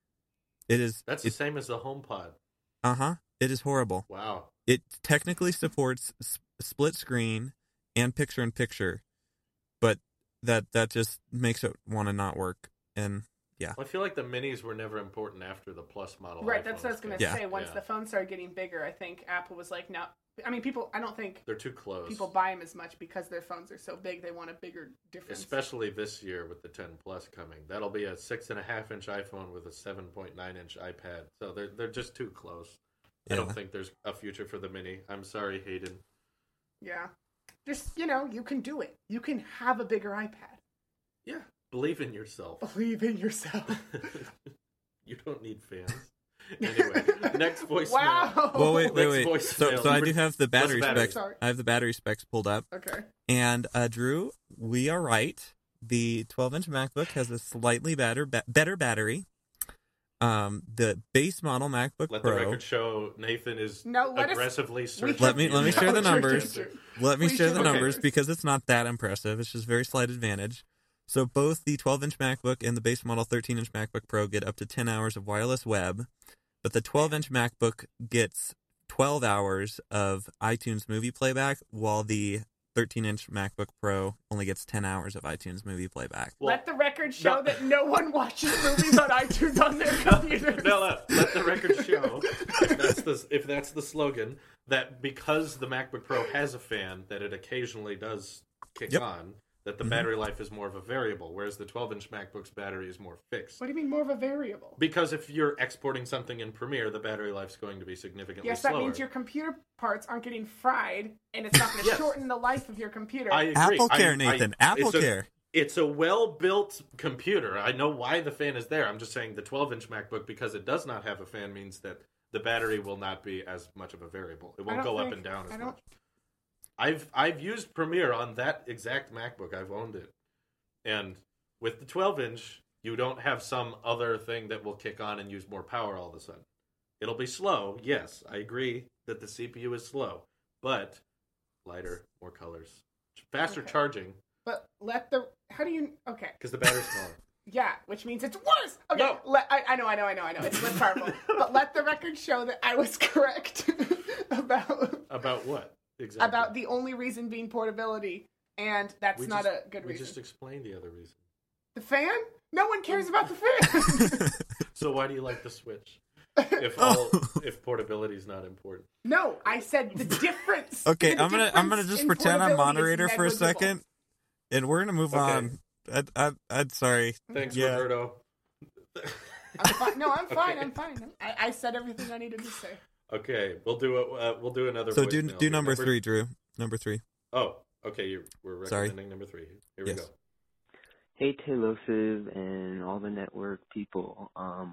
it is. that's the it, same as the HomePod. uh huh. It is horrible. Wow. It technically supports s- split screen and picture in picture, but that that just makes it want to not work. And yeah, Well, I feel like the minis were never important after the Plus model. right, that's what I was iPhones going to came. Yeah. say. Once Yeah. the phones started getting bigger, I think Apple was like, no. I mean, people, I don't think They're too close. people buy them as much because their phones are so big. They want a bigger difference. Especially this year with the ten Plus coming. That'll be a six and a half inch iPhone with a seven point nine inch iPad. So they're they're just too close. I Yeah. don't think there's a future for the Mini. I'm sorry, Hayden. Yeah. Just, you know, you can do it. You can have a bigger iPad. Yeah, believe in yourself. Believe in yourself. You don't need fans. Anyway, next voicemail. Wow. well, wait, wait, Next wait. So, voicemail. so I do have the What's battery the battery? specs. Sorry. I have the battery specs pulled up, Okay. and uh, Drew, we are right. The twelve inch MacBook has a slightly better ba- better battery. Um, the base model MacBook Let the Pro. record show Nathan is No, let us- aggressively we searching. Let me let me for share the No, numbers. Drew, Drew, Let me Please share share the the numbers numbers. because it's not that impressive. It's just very slight advantage. So both the twelve inch MacBook and the base model thirteen inch MacBook Pro get up to ten hours of wireless web, but the twelve inch MacBook gets twelve hours of iTunes movie playback, while the thirteen inch MacBook Pro only gets ten hours of iTunes movie playback. Well, Let the record show no. that no one watches movies on iTunes on their computers. No, no. Let the record show, if that's the if that's the slogan, that because the MacBook Pro has a fan, that it occasionally does kick Yep. on, that the Mhm. battery life is more of a variable, whereas the twelve inch MacBook's battery is more fixed. What do you mean more of a variable? Because if you're exporting something in Premiere, the battery life's going to be significantly Yes, slower. that means your computer parts aren't getting fried, and it's not going to Yes. shorten the life of your computer. I agree. Apple I- Care, I- Nathan. Apple it's a- Care. It's a well-built computer. I know why the fan is there. I'm just saying the twelve inch MacBook, because it does not have a fan, means that the battery will not be as much of a variable. It I won't don't go up think- and down as I don't- much. I've I've used Premiere on that exact MacBook. I've owned it. And with the twelve inch, you don't have some other thing that will kick on and use more power all of a sudden. It'll be slow. Yes, I agree that the C P U is slow, but lighter, more colors, faster Okay. charging But let the how do you okay? because the battery's smaller. Yeah, which means it's worse. Okay, No. let, I, I know, I know, I know, I know. It's less powerful. But let the record show that I was correct about About what exactly? about the only reason being portability, and that's We not just- a good We reason. just explained the other reason. The fan? No one cares about the fan. So why do you like the Switch? If Oh. all if portability is not important. No, I said the difference. Okay, the I'm gonna I'm gonna difference just in pretend I'm portability is moderator for a negligible. second, and we're gonna move Okay. on. I, I, I'm sorry. Thanks, Yeah. Roberto. I'm fine. No, I'm fine. Okay. I'm fine. I, I said everything I needed to say. Okay, we'll do it. Uh, we'll do another. So do voicemail. do number Remember- three, Drew. Number three. Oh, okay. You're, we're Sorry. recommending number three. Here Yes. we go. Hey, Taylosive and all the network people. Um,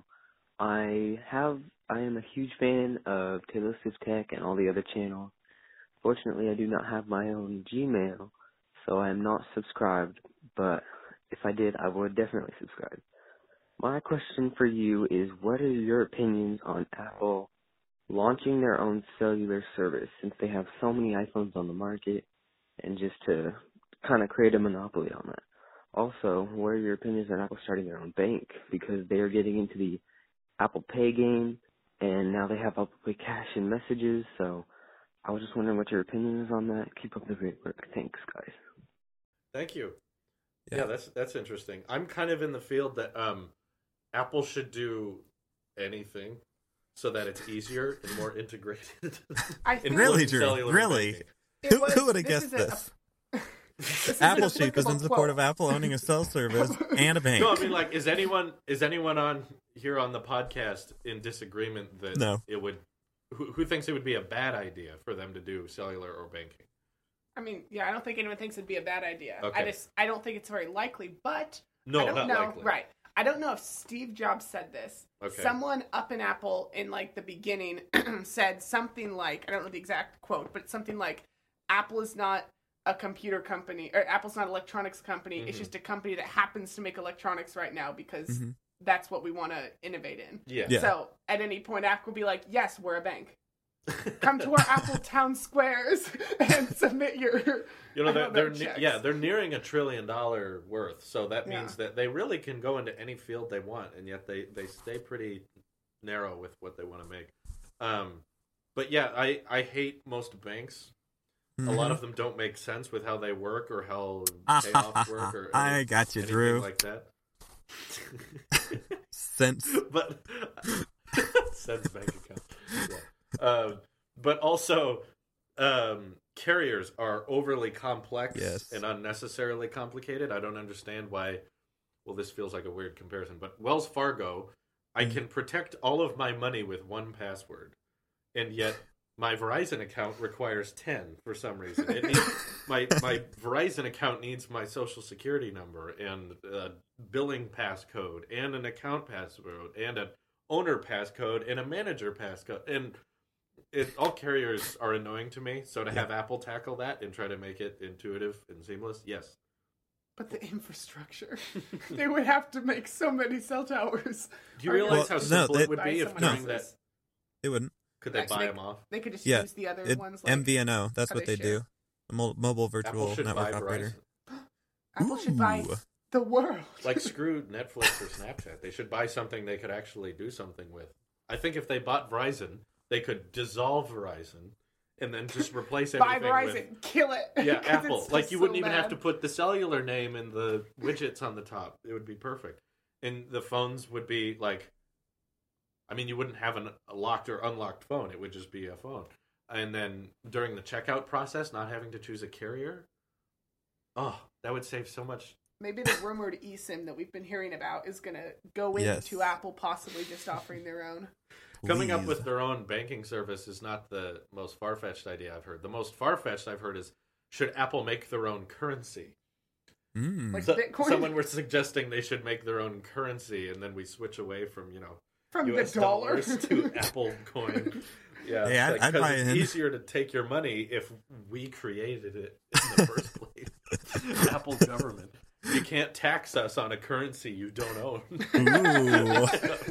I have, I am a huge fan of Taylosive Tech and all the other channels. Fortunately, I do not have my own Gmail, so I am not subscribed, but if I did, I would definitely subscribe. My question for you is, what are your opinions on Apple launching their own cellular service since they have so many iPhones on the market, and just to kind of create a monopoly on that? Also, what are your opinions on Apple starting their own bank? Because they are getting into the Apple Pay game, and now they have Apple Pay Cash and Messages, so I was just wondering what your opinion is on that. Keep up the great work. Thanks, guys. Thank you. Yeah. Yeah, that's that's interesting. I'm kind of in the field that um, Apple should do anything so that it's easier and more integrated. I think Really, including Drew? cellular Really? banking. it Who, was- who would have this guessed is a- this? this is Apple an Sheep is in applicable support quote. of Apple owning a cell service and a bank. No, I mean, like, is anyone is anyone on here on the podcast in disagreement that No. it would? Who, who thinks it would be a bad idea for them to do cellular or banking? I mean, yeah, I don't think anyone thinks it'd be a bad idea. Okay. I just, I don't think it's very likely, but No, I don't not know. likely. Right. I don't know if Steve Jobs said this. Okay. Someone up in Apple in like the beginning said something like, I don't know the exact quote, but something like, Apple is not a computer company, or Apple's not an electronics company. Mhm. It's just a company that happens to make electronics right now because Mhm. that's what we want to innovate in. Yeah. Yeah. So at any point, Apple will be like, yes, we're a bank. Come to our Apple town squares and submit your. You know, they're, I they're know ne- checks. yeah, they're nearing a trillion dollar worth. So that Yeah. means that they really can go into any field they want, and yet they, they stay pretty narrow with what they want to make. Um, but yeah, I, I hate most banks. A lot of them don't make sense with how they work or how payoffs work or I any- got you, anything Drew. like that. Since but sends bank account. Yeah. Um, but also, um, carriers are overly complex Yes. and unnecessarily complicated. I don't understand why. Well, this feels like a weird comparison, but Wells Fargo, I Mhm. can protect all of my money with one password, and yet my Verizon account requires ten for some reason. It needs, my my Verizon account needs my social security number and a billing passcode and an account password and an owner passcode and a manager passcode. And it, all carriers are annoying to me. So to have Apple tackle that and try to make it intuitive and seamless, yes. But the infrastructure, they would have to make so many cell towers. Do you Are realize Well, how no, simple they- it would Buy be if someone during that else's? they wouldn't. could they Actually, buy they- them off? They could just Yeah, use the other It, ones. Like, M V N O. That's how what they they share. do. A mo- mobile virtual Apple should network buy operator. Verizon. Apple should buy Ooh. the world. Like, screw Netflix or Snapchat. They should buy something they could actually do something with. I think if they bought Verizon, they could dissolve Verizon and then just replace buy everything Verizon, with kill it. yeah, 'Cause Apple. it's Like, just you wouldn't so even have bad. to put the cellular name and the widgets on the top. It would be perfect. And the phones would be like, I mean, you wouldn't have an, a locked or unlocked phone. It would just be a phone. And then during the checkout process, not having to choose a carrier. Oh, that would save so much. Maybe the rumored eSIM that we've been hearing about is going to go Yes. into Apple possibly just offering their own. Coming up Please. with their own banking service is not the most far-fetched idea I've heard. The most far-fetched I've heard is, should Apple make their own currency? Mm. Like So- Bitcoin? Someone was suggesting they should make their own currency, and then we switch away from, you know, From U S the dollar dollars to Apple coin. Yeah, Hey, I'd- like, I'd 'cause buy it's in. easier to take your money if we created it in the first place. Apple government. You can't tax us on a currency you don't own. Ooh.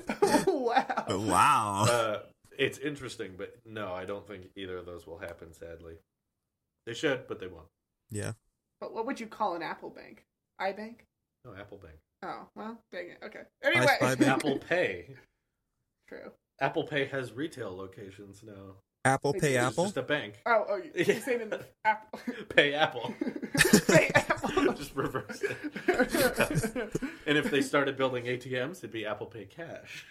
Wow. Wow. Uh, it's interesting, but no, I don't think either of those will happen, sadly. They should, but they won't. Yeah. But what would you call an Apple bank? iBank? No, Apple Bank. Oh, well, dang it. Okay. Anyway. Spy Bank. Apple Pay. True. Apple Pay has retail locations now. Apple They Pay do. It's Apple. just a bank. Oh, oh, you- you're saying in the Apple. Pay Apple. Pay Apple. Just reverse it. And if they started building A T Ms, it'd be Apple Pay Cash.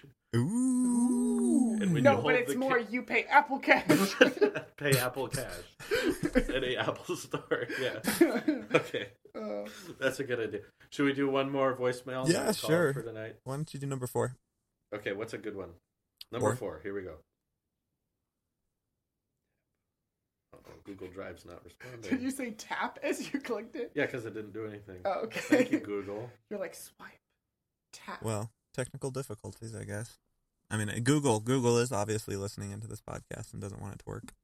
Ooh. And when you No, hold but it's the more ca- you pay Apple Cash. Pay Apple Cash. At a Apple store, yeah. Okay. Oh. That's a good idea. Should we do one more voicemail? Yeah, and call it sure. For tonight? Why don't you do number four? Okay, what's a good one? Number Four. four. Here we go. Oh, Google Drive's not responding. Did you say tap as you clicked it? Yeah, because it didn't do anything. Oh, okay. Thank you, Google. You're like, swipe, tap. Well, technical difficulties, I guess. I mean, Google Google is obviously listening into this podcast and doesn't want it to work.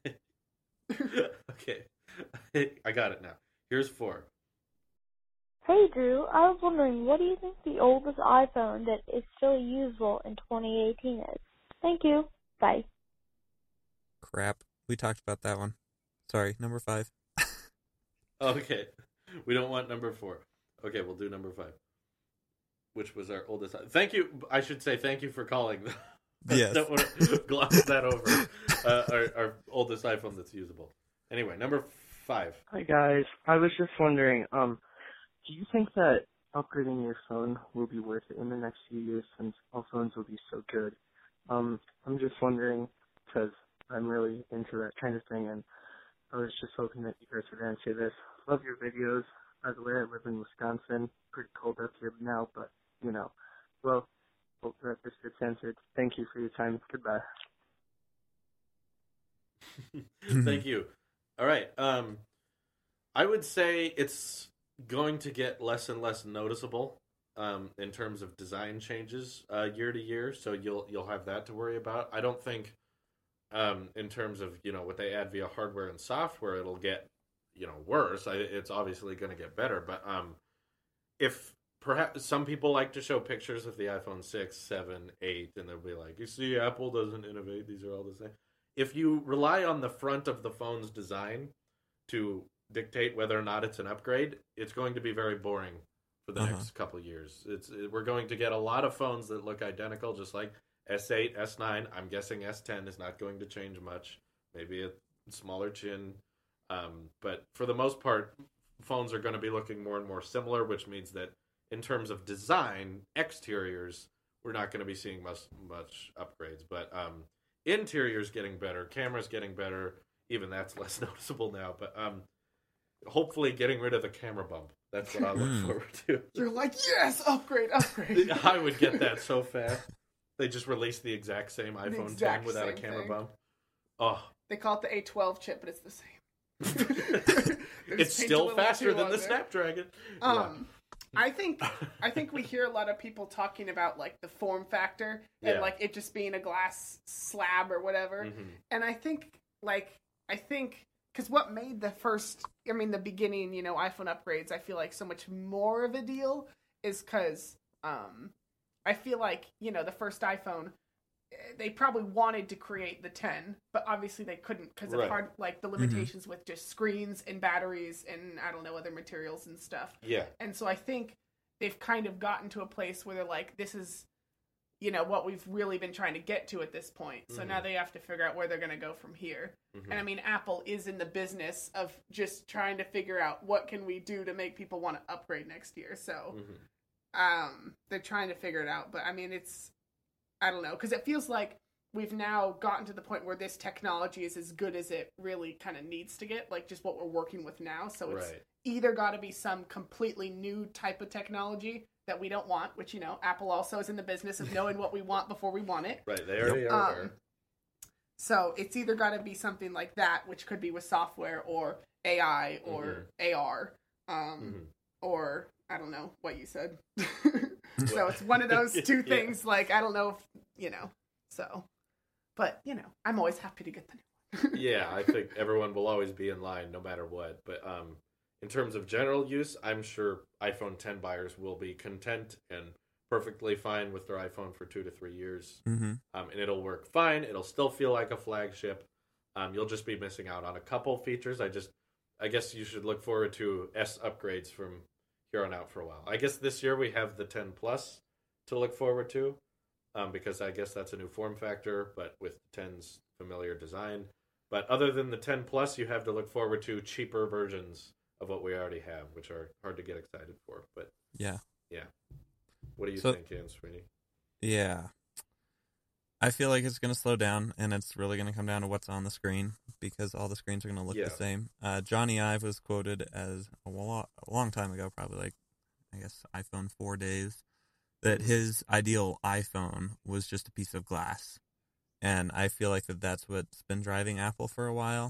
Okay. I got it now. Here's four. Hey, Drew. I was wondering, what do you think the oldest iPhone that is still usable in twenty eighteen is? Thank you. Bye. Crap. We talked about that one. Sorry, number five. Okay. We don't want number four. Okay, we'll do number five. Which was our oldest. Thank you. I should say thank you for calling. Yes. Don't want to gloss that over. Uh, our, our oldest iPhone that's usable. Anyway, number five. Hi guys. I was just wondering, um, do you think that upgrading your phone will be worth it in the next few years since all phones will be so good? Um, I'm just wondering because I'm really into that kind of thing, and I was just hoping that you guys would answer this. Love your videos. By the way, I live in Wisconsin. Pretty cold up here now, but, you know. Well, hope that this gets answered. Thank you for your time. Goodbye. Thank you. All right. Um, I would say it's going to get less and less noticeable um, in terms of design changes uh, year to year. So you'll you'll have that to worry about. I don't think um, in terms of you know what they add via hardware and software, it'll get you know worse. I, it's obviously going to get better. But um, if perhaps some people like to show pictures of the iPhone six, seven, eight, and they'll be like, "You see, Apple doesn't innovate. These are all the same." If you rely on the front of the phone's design to dictate whether or not it's an upgrade, it's going to be very boring for the uh-huh. next couple of years. It's we're going to get a lot of phones that look identical, just like S eight, S nine. I'm guessing S ten is not going to change much. Maybe a smaller chin. Um, but for the most part, phones are going to be looking more and more similar, which means that in terms of design, exteriors, we're not going to be seeing much, much upgrades. But um, interiors getting better, cameras getting better. Even that's less noticeable now. But um, hopefully getting rid of the camera bump. That's what I look forward to. You're like, yes, upgrade, upgrade. I would get that so fast. They just released the exact same iPhone exact ten without a same camera thing. bump. Oh. They call it the A twelve chip, but it's the same. It's still faster than the Snapdragon. Um, yeah. I think I think we hear a lot of people talking about like the form factor and Yeah. like it just being a glass slab or whatever. Mhm. And I think like I think because what made the first, I mean the beginning, you know, iPhone upgrades, I feel like so much more of a deal is because um, I feel like you know the first iPhone. They probably wanted to create the ten, but obviously they couldn't because of Right. hard, like the limitations mm-hmm. with just screens and batteries and I don't know other materials and stuff. Yeah. And so I think they've kind of gotten to a place where they're like, this is, you know, what we've really been trying to get to at this point. So mm-hmm. now they have to figure out where they're going to go from here. Mm-hmm. And I mean, Apple is in the business of just trying to figure out what can we do to make people want to upgrade next year. So mm-hmm. um, they're trying to figure it out. But I mean, it's. I don't know, because it feels like we've now gotten to the point where this technology is as good as it really kind of needs to get, like just what we're working with now. So it's right. either got to be some completely new type of technology that we don't want, which, you know, Apple also is in the business of knowing what we want before we want it. Right, they already are. Um, so it's either got to be something like that, which could be with software or A I or mm-hmm. A R, um, mm-hmm. or I don't know what you said. So it's one of those two things, yeah. like, I don't know if, you know, so. But, you know, I'm always happy to get the new one. Yeah, I think everyone will always be in line no matter what. But um, in terms of general use, I'm sure iPhone ten buyers will be content and perfectly fine with their iPhone for two to three years. Mm-hmm. Um, and it'll work fine. It'll still feel like a flagship. Um, you'll just be missing out on a couple features. I just, I guess you should look forward to S upgrades from here on out for a while. I guess this year we have the ten Plus to look forward to, um, because I guess that's a new form factor, but with the ten's familiar design. But other than the ten Plus, you have to look forward to cheaper versions of what we already have, which are hard to get excited for. But yeah, yeah. What do you so, think, Ian Sweeney? Yeah, I feel like it's going to slow down, and it's really going to come down to what's on the screen, because all the screens are going to look yeah. the same. Uh, Johnny Ive was quoted as a, lo- a long time ago, probably like, I guess, iPhone four days, that his ideal iPhone was just a piece of glass. And I feel like that that's what's been driving Apple for a while.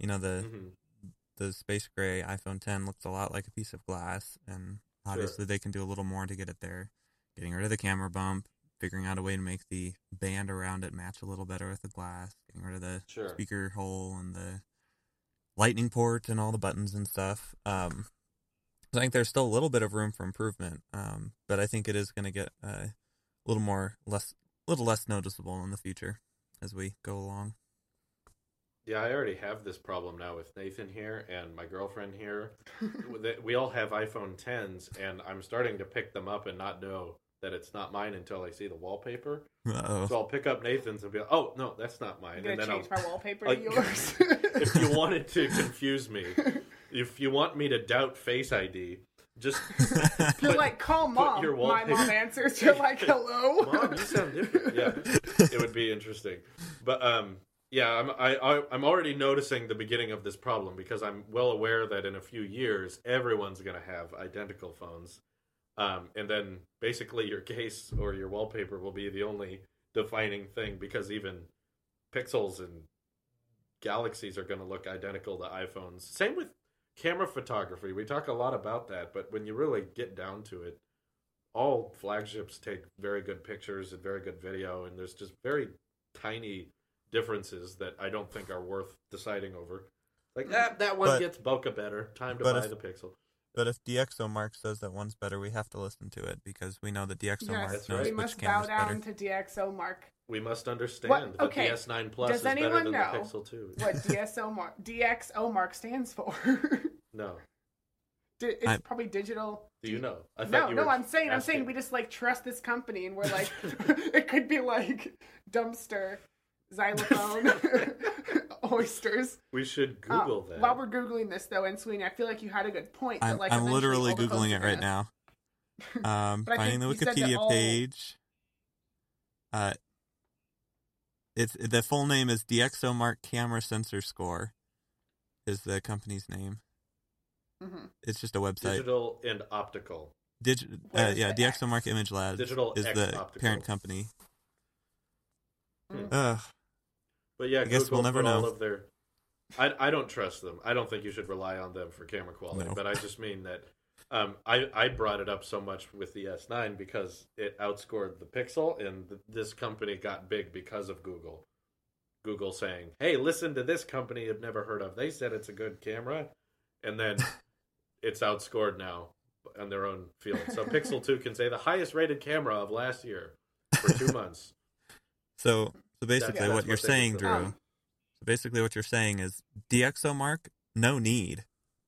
You know, the Mm-hmm. the space gray iPhone ten looks a lot like a piece of glass, and obviously Sure. they can do a little more to get it there. Getting rid of the camera bump, figuring out a way to make the band around it match a little better with the glass, getting rid of the Sure. speaker hole and the lightning port and all the buttons and stuff. Um, I think there's still a little bit of room for improvement, um, but I think it is going to get uh, a little more less, little less noticeable in the future as we go along. Yeah, I already have this problem now with Nathan here and my girlfriend here. We all have iPhone tens, and I'm starting to pick them up and not know that it's not mine until I see the wallpaper. Uh-oh. So I'll pick up Nathan's and be like, "Oh no, that's not mine." I'm gonna and then change I'll, my wallpaper I'll- to yours. if you wanted to confuse me, if you want me to doubt Face I D, just You're put- like, call mom. your My wallpaper- mom answers. You're like, hello. Mom, you sound different. Yeah, it would be interesting. But um, yeah, I'm I, I I'm already noticing the beginning of this problem because I'm well aware that in a few years everyone's gonna have identical phones, um, and then basically your case or your wallpaper will be the only defining thing because even Pixels and Galaxies are gonna look identical to iPhones. Same with camera photography. We talk a lot about that, but when you really get down to it, all flagships take very good pictures and very good video, and there's just very tiny differences that I don't think are worth deciding over. Like that, that one But- gets bokeh better. Time to but buy if- the Pixel. But if DxOMark says that one's better, we have to listen to it because we know that DxOMark Yes, knows we which must bow camera's down better. to D X O Mark. We must understand What- that okay, the S nine Plus does is better anyone than know the Pixel two. What D X O Mark, D X O Mark stands for? No. Di- it's I- probably digital. Do you know? I thought No, you no, were I'm saying, I'm asking. saying we just like trust this company, and we're like, it could be like dumpster, xylophone, oysters. We should Uh, Google that. While we're googling this, though, and Sweeney, I feel like you had a good point. that, I'm, like, I'm eventually literally all the phones Googling are it right gonna- now. Um, But I finding the think you said that Wikipedia all- page. Uh, it's the full name is DxOMark Camera Sensor Score, is the company's name. Mhm. It's just a website. Digital and optical. Digi- uh, Where's yeah, the X? DxOMark Image Labs Digital is X the Optical. parent company. Mm. Ugh. But yeah, I guess Google we'll never put all know. of their. I I don't trust them. I don't think you should rely on them for camera quality. No. But I just mean that um, I I brought it up so much with the S nine because it outscored the Pixel, and th- this company got big because of Google. Google saying, "Hey, listen to this company you've never heard of. They said it's a good camera," and then it's outscored now on their own field. So Pixel two can say the highest rated camera of last year for two months. So, so basically, that's what what you're they saying, consider. Drew. Um, So basically, what you're saying is DxOMark, no need.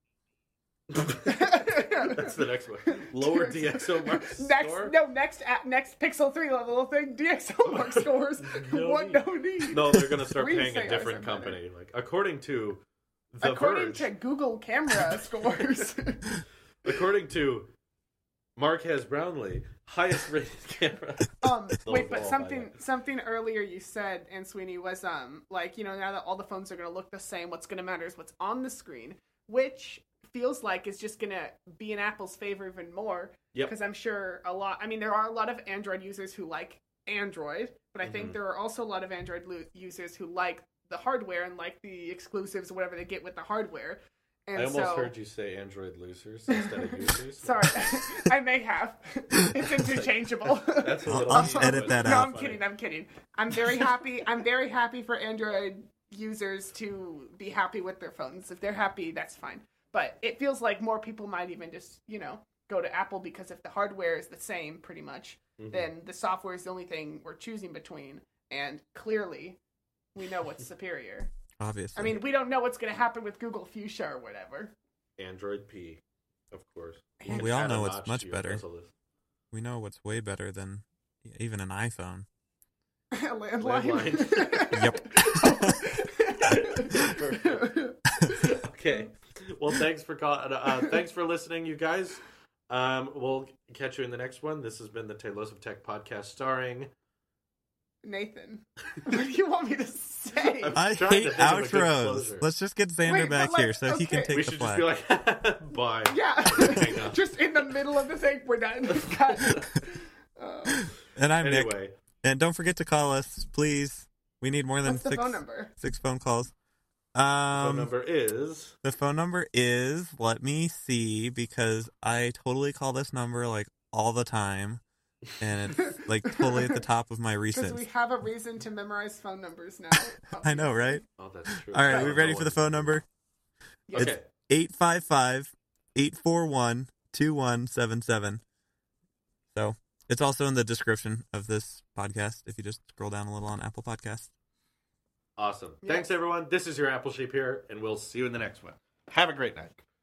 That's the next one. Lower DxOMark Next, score. no, next, at, next Pixel three level thing, D X O Mark scores. No what? need. No need. No, they're going to start We paying say a ours different are better. company. Like according to The According Verge, to Google camera scores. according to Marquez Brownlee, highest rated camera. Um, They'll wait, but go by something that. something earlier you said, and Sweeney, was um like, you know, now that all the phones are going to look the same, what's going to matter is what's on the screen, which feels like is just going to be in Apple's favor even more. Yep. Because I'm sure a lot, I mean, there are a lot of Android users who like Android, but I think Mhm. there are also a lot of Android lo- users who like the hardware and like the exclusives or whatever they get with the hardware. And I almost so, heard you say Android losers instead of users. Sorry, I may have. It's interchangeable. That's a I'll- little I'll deep, edit but that no, out. I'm kidding. I'm kidding. I'm very happy. I'm very happy for Android users to be happy with their phones. If they're happy, that's fine. But it feels like more people might even just, you know, go to Apple because if the hardware is the same, pretty much, Mhm. then the software is the only thing we're choosing between. And clearly, we know what's superior. Obviously. I mean, we don't know what's going to happen with Google Fuchsia or whatever. Android P, of course. Well, You we can all add a know it's notch much to your better. bezel list. we know what's way better than even an iPhone. Landline. Yep. Okay. Well, thanks for call- uh, thanks for listening, you guys. Um, we'll catch you in the next one. This has been the Talos of Tech podcast starring. Nathan, what do you want me to say? I'm I trying to hate think of a good outros. closure. Let's just get Xander Wait, but back like, here so he can okay. take We the should flag. just be like, bye. Yeah, Hang up. just in the middle of the thing, we're done. Cut. Uh, And I'm Nick. Anyway, And don't forget to call us, please. We need more than what's the six phone number? six phone calls. Um, phone number is. The phone number is, let me see, because I totally call this number like all the time. And it's like totally at the top of my Because recents. we have a reason to memorize phone numbers now. I know, right? Oh, that's true. All right, I we don't ready know for the what- phone number? Yes. Okay. It's eight five five, eight four one, two one seven seven. So it's also in the description of this podcast if you just scroll down a little on Apple Podcasts. Awesome. Yes. Thanks, everyone. This is your Apple Sheep here, and we'll see you in the next one. Have a great night.